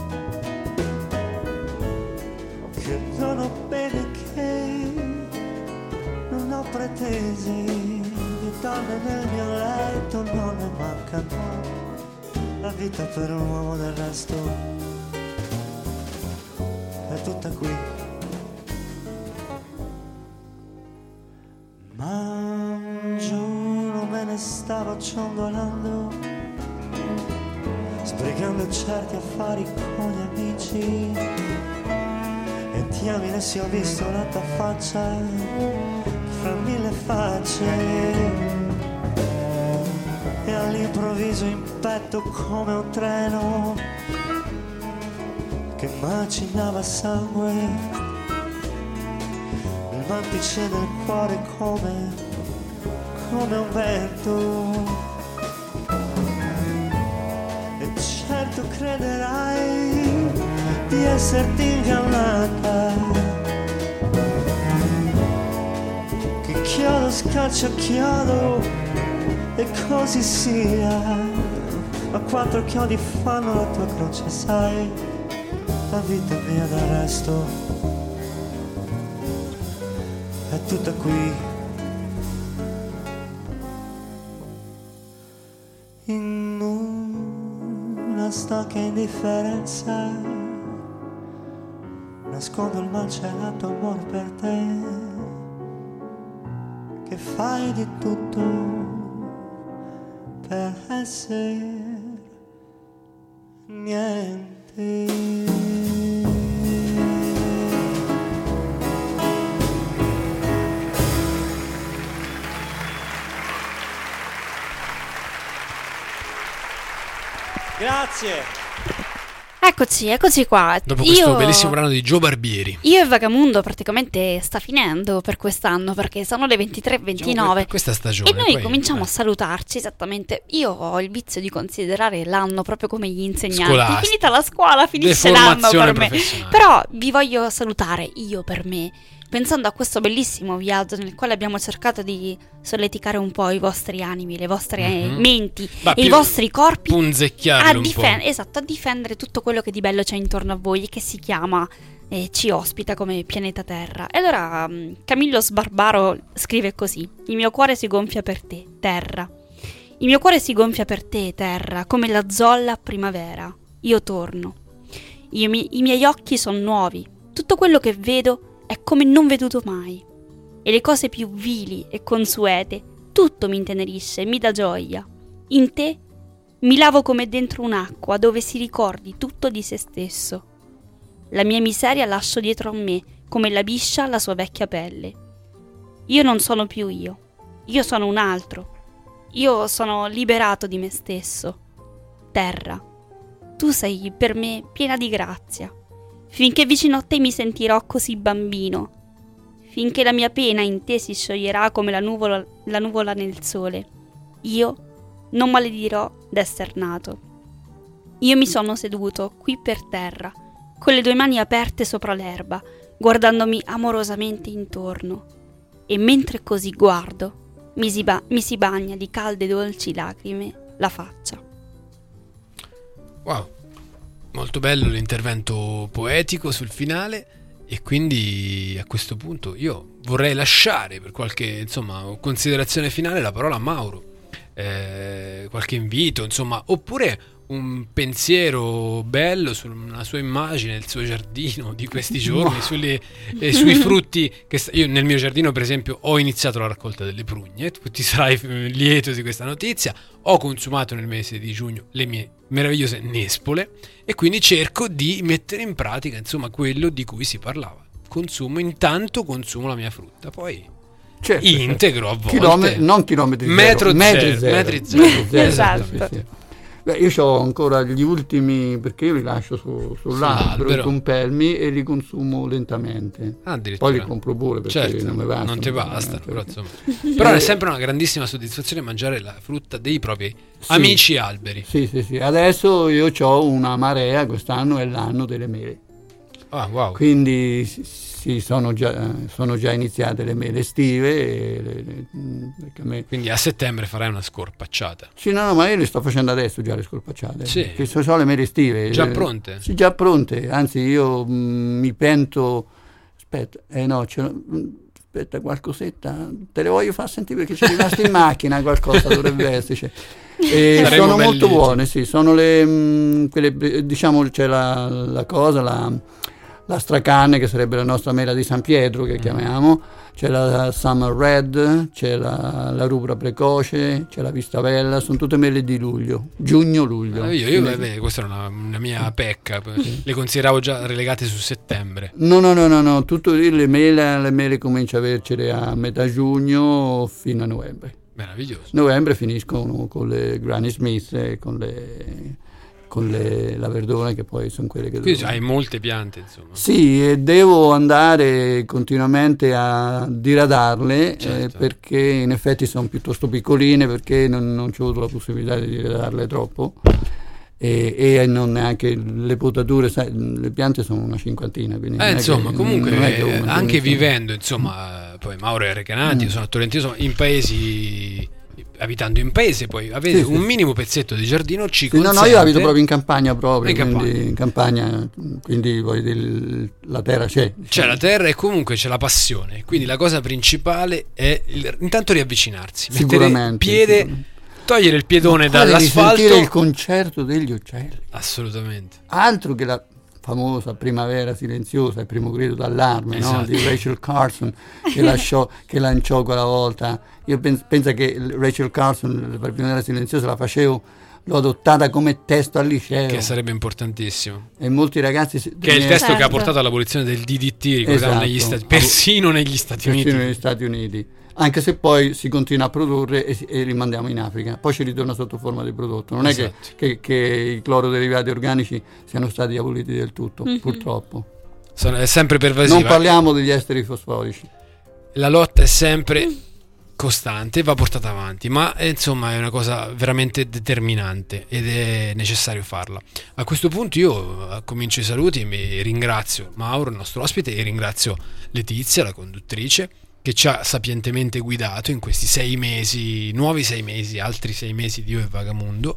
che non ho pene, che non ho pretese, di donne nel mio letto non ne mancano. La vita per un uomo del resto è tutta qui. Ma un giorno me ne stavo ciondolando, sbrigando certi affari con gli amici, e diamine se ho visto la tua faccia fra mille facce, e all'improvviso in petto come un treno che macinava sangue, il mantice del cuore come, come un vento. E certo crederai di esserti ingannata, che chiodo scaccia chiodo e così sia, ma quattro chiodi fanno la tua croce, sai, la vita mia del resto è tutta qui. In una stanca indifferenza nascondo il malcelato amor per te, che fai di tutto per essere niente. Grazie.
Eccoci, eccoci qua.
Dopo questo
Io-
bellissimo brano di Joe Barbieri.
Io e Vagamundo praticamente sta finendo per quest'anno, perché sono le ventitré e ventinove.
Diciamo, questa stagione.
E noi
poi,
cominciamo
eh,
a salutarci, esattamente. Io ho il vizio di considerare l'anno proprio come gli insegnanti.
Scolastico.
Finita la scuola, finisce l'anno
Deformazione
per me.
professionale.
Però vi voglio salutare, io per me, pensando a questo bellissimo viaggio nel quale abbiamo cercato di solleticare un po' i vostri animi, le vostre
Mhm.
menti
Ma
e i
più
vostri corpi a,
punzecchiarli un
difen-
po'.
esatto, a difendere tutto quello che di bello c'è intorno a voi e che si chiama e ci ospita come pianeta Terra. E allora um, Camillo Sbarbaro scrive così: il mio cuore si gonfia per te, Terra. Il mio cuore si gonfia per te, terra, come la zolla a primavera. Io torno. Io mi- I miei occhi sono nuovi. Tutto quello che vedo è come non veduto mai. E le cose più vili e consuete, tutto mi intenerisce, mi dà gioia. In te mi lavo come dentro un'acqua dove si ricordi tutto di se stesso. La mia miseria lascio dietro a me, come la biscia la sua vecchia pelle. Io non sono più io. Io sono un altro. Io sono liberato di me stesso. Terra, tu sei per me piena di grazia. Finché vicino a te mi sentirò così bambino. Finché la mia pena in te si scioglierà come la nuvola, la nuvola nel sole. Io non maledirò d'esser nato. Io mi sono seduto qui per terra, con le due mani aperte sopra l'erba, guardandomi amorosamente intorno. E mentre così guardo, Mi si, ba- mi si bagna di calde dolci lacrime la faccia.
Wow, molto bello l'intervento poetico sul finale, e quindi a questo punto io vorrei lasciare per qualche, insomma, considerazione finale la parola a Mauro, eh, qualche invito, insomma, oppure un pensiero bello sulla sua immagine, il suo giardino di questi giorni, sulle, eh, sui frutti che sta- io nel mio giardino per esempio ho iniziato la raccolta delle prugne, tu ti sarai eh, lieto di questa notizia. Ho consumato nel mese di giugno le mie meravigliose nespole e quindi cerco di mettere in pratica, insomma, quello di cui si parlava. Consumo, intanto consumo la mia frutta, poi
Certo,
integro a volte.
Chilometri, non chilometri zero,
metro
metri
zero,
zero.
metri zero.
Metri zero,
Esatto.
sì, sì. Beh, io ho ancora gli ultimi, perché io li lascio su, sull'albero,
Sull'albero.
con pelmi, e li consumo lentamente.
Ah, addirittura.
Poi li compro pure perché
certo,
non mi bastano.
non ti bastano,
Eh,
però,
perché-
insomma. Però è sempre una grandissima soddisfazione mangiare la frutta dei propri
Sì.
amici alberi.
Sì, sì, sì. Adesso io ho una marea, quest'anno è l'anno delle mele.
Ah, wow.
Quindi sì, sono già, sono già iniziate le mele estive. E le- le- perché a me-
Quindi a settembre farai una scorpacciata.
Sì, no, no, ma io le sto facendo adesso già le scorpacciate.
Sì.
Che sono sono le mele estive.
Già
Eh,
pronte?
Sì, già pronte. Anzi, io mh, mi pento. Aspetta, eh no, c'è, mh, aspetta, qualcosetta. Te le voglio far sentire perché c'è rimasto in macchina qualcosa, dovrebbe esserci. E
Saremo
sono
belli.
molto buone, sì. Sono le, mh, quelle, diciamo, c'è la, la cosa, la, la stracanne, che sarebbe la nostra mela di San Pietro, che chiamiamo. C'è la Summer Red, c'è la, la rubra precoce, c'è la Vistabella, sono tutte mele di luglio, giugno-luglio.
Ah, io, io beh, questa era una, una mia pecca, le consideravo già relegate su settembre.
No, no, no, no, no, tutto le mele, le mele comincio a avercele a metà giugno fino a novembre.
Meraviglioso.
Novembre finiscono con le Granny Smith e con le, con le, la verdona, che poi sono quelle che
Quindi
devo-
hai molte piante, insomma.
Sì, e devo andare continuamente a diradarle,
Certo.
eh, perché in effetti sono piuttosto piccoline, perché non, non ho avuto la possibilità di diradarle troppo, e, e non neanche le potature, sai, le piante sono una cinquantina, quindi non
Eh,
è
insomma,
che-
comunque,
non è che
eh,
uno-
anche
insomma.
vivendo, insomma, poi Mauro è Recanati,
Mm.
io sono a Tolentino, insomma, in paesi, abitando in paese, poi avete
Sì, sì,
un
sì.
minimo pezzetto di giardino, ci
Sì, no,
consente...
no, io abito proprio in campagna, proprio,
In
quindi
campagna.
in campagna, quindi voglio dire, la terra c'è.
C'è la terra e comunque c'è la passione, quindi la cosa principale è il- intanto riavvicinarsi, mettere
Sicuramente,
piede,
sicuramente.
togliere il piedone
Poi devi
dall'asfalto.
sentire il concerto degli uccelli.
Assolutamente.
Altro che la famosa primavera silenziosa, il primo grido d'allarme, no?
Esatto.
Di Rachel Carson, che, lasciò, che lanciò quella volta. Io penso, penso che Rachel Carson, la primavera silenziosa, la facevo, l'ho adottata come testo al liceo,
Che sarebbe importantissimo.
e molti ragazzi si-
Che è il
eh,
testo che ha
Certo.
portato all'abolizione del D D T, ricordiamo,
Esatto.
negli Stati, persino negli Stati
persino
Uniti.
negli Stati Uniti, anche se poi si continua a produrre e, si- e rimandiamo in Africa, poi ci ritorna sotto forma di prodotto. Non
Esatto.
è che, che, che i cloroderivati organici siano stati aboliti del tutto,
Mhm.
purtroppo.
Sono- è sempre pervasiva.
Non parliamo degli esteri fosforici.
La lotta è sempre costante, va portata avanti, ma eh, insomma è una cosa veramente determinante ed è necessario farla. A questo punto io eh, comincio i saluti e mi ringrazio Mauro, il nostro ospite, e ringrazio Letizia, la conduttrice, che ci ha sapientemente guidato in questi sei mesi, nuovi sei mesi, altri sei mesi di Io e Vagamundo.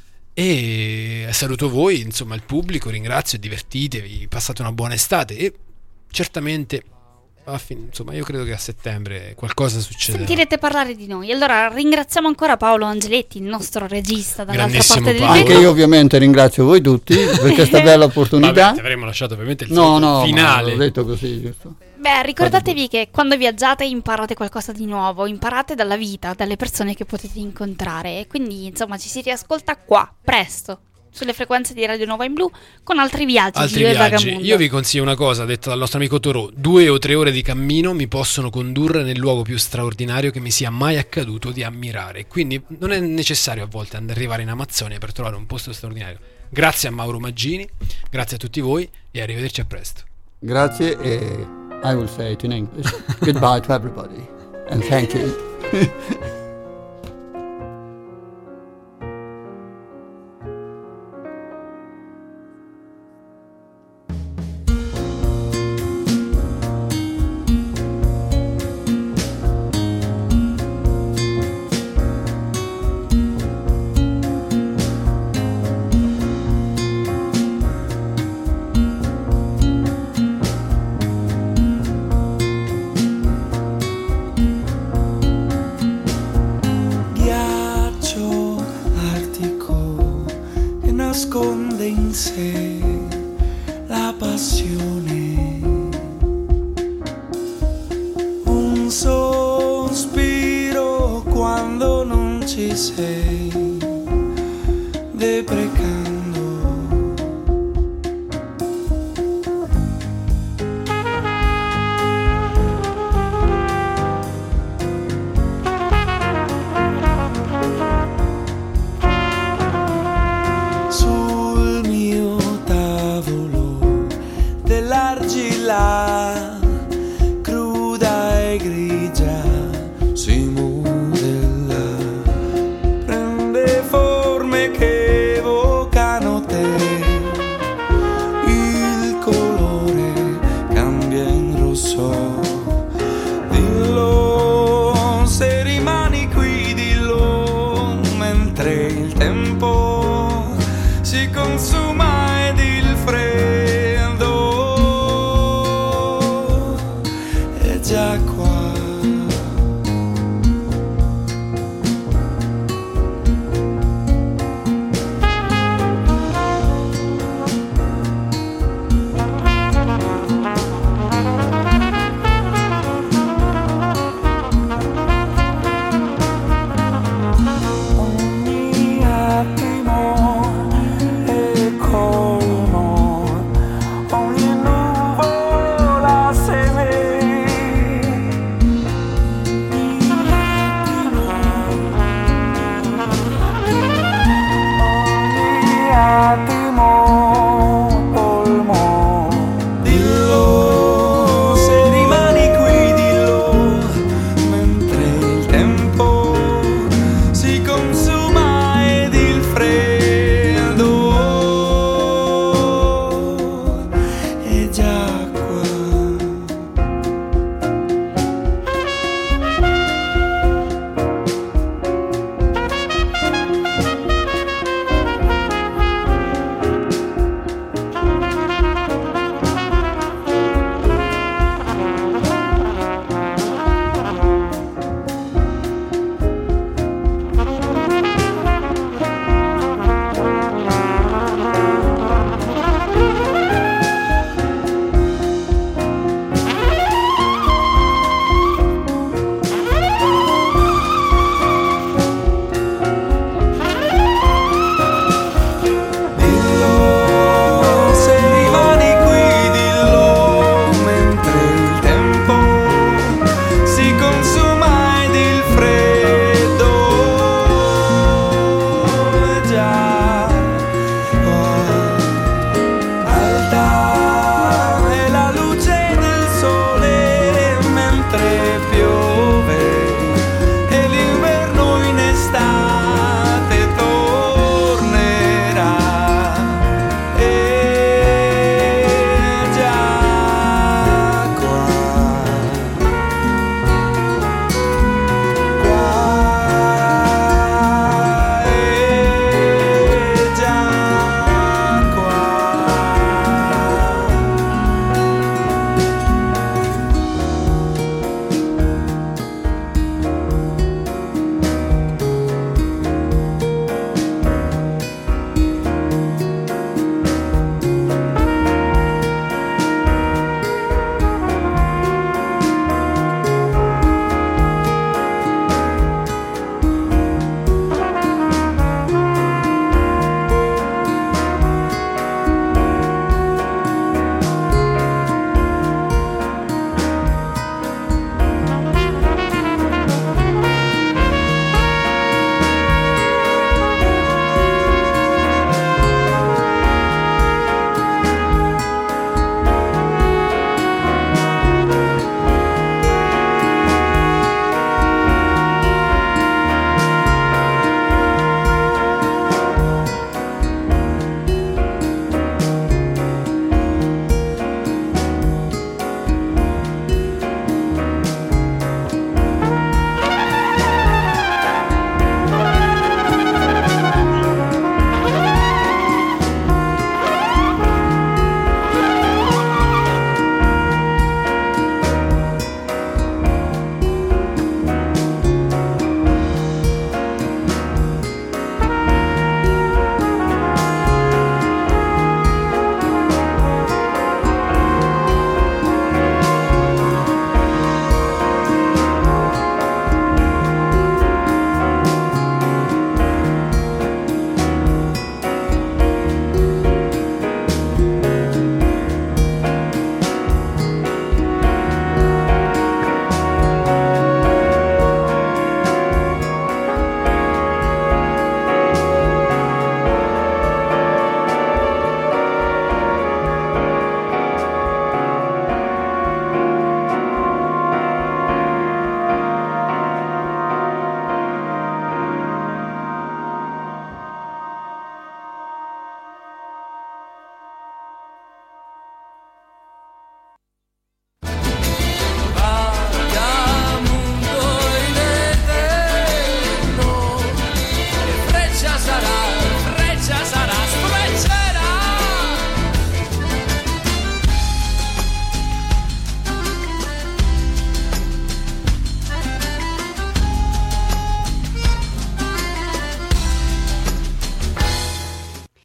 E saluto voi, insomma il pubblico, ringrazio, divertitevi, passate una buona estate e certamente a fin- insomma, io credo che a settembre qualcosa succederà.
Sentirete parlare di noi. Allora ringraziamo ancora Paolo Angeletti, il nostro regista dall'altra
Grandissimo
parte del
Paolo.
Anche
vetro.
io ovviamente ringrazio voi tutti per questa bella opportunità.
Vabbè, ti avremmo lasciato ovviamente il
No,
saluto
no,
finale.
ma l'ho detto così, giusto?
Beh, ricordatevi che quando viaggiate imparate qualcosa di nuovo, imparate dalla vita, dalle persone che potete incontrare, e quindi insomma ci si riascolta qua, presto, sulle frequenze di Radio Nuova in Blu, con altri viaggi
Altri
di Io e
viaggi.
Vagamundo.
Io vi consiglio una cosa detta dal nostro amico Toro: due o tre ore di cammino mi possono condurre nel luogo più straordinario che mi sia mai accaduto di ammirare. Quindi non è necessario a volte andare arrivare in Amazzonia per trovare un posto straordinario. Grazie a Mauro Maggini, grazie a tutti voi e arrivederci a presto.
Grazie e I will say it in English. Goodbye to everybody and thank you.
Nasconde in sé la passione, un sospiro quando non ci sei, deprecando. Sul mio tavolo dell'argilla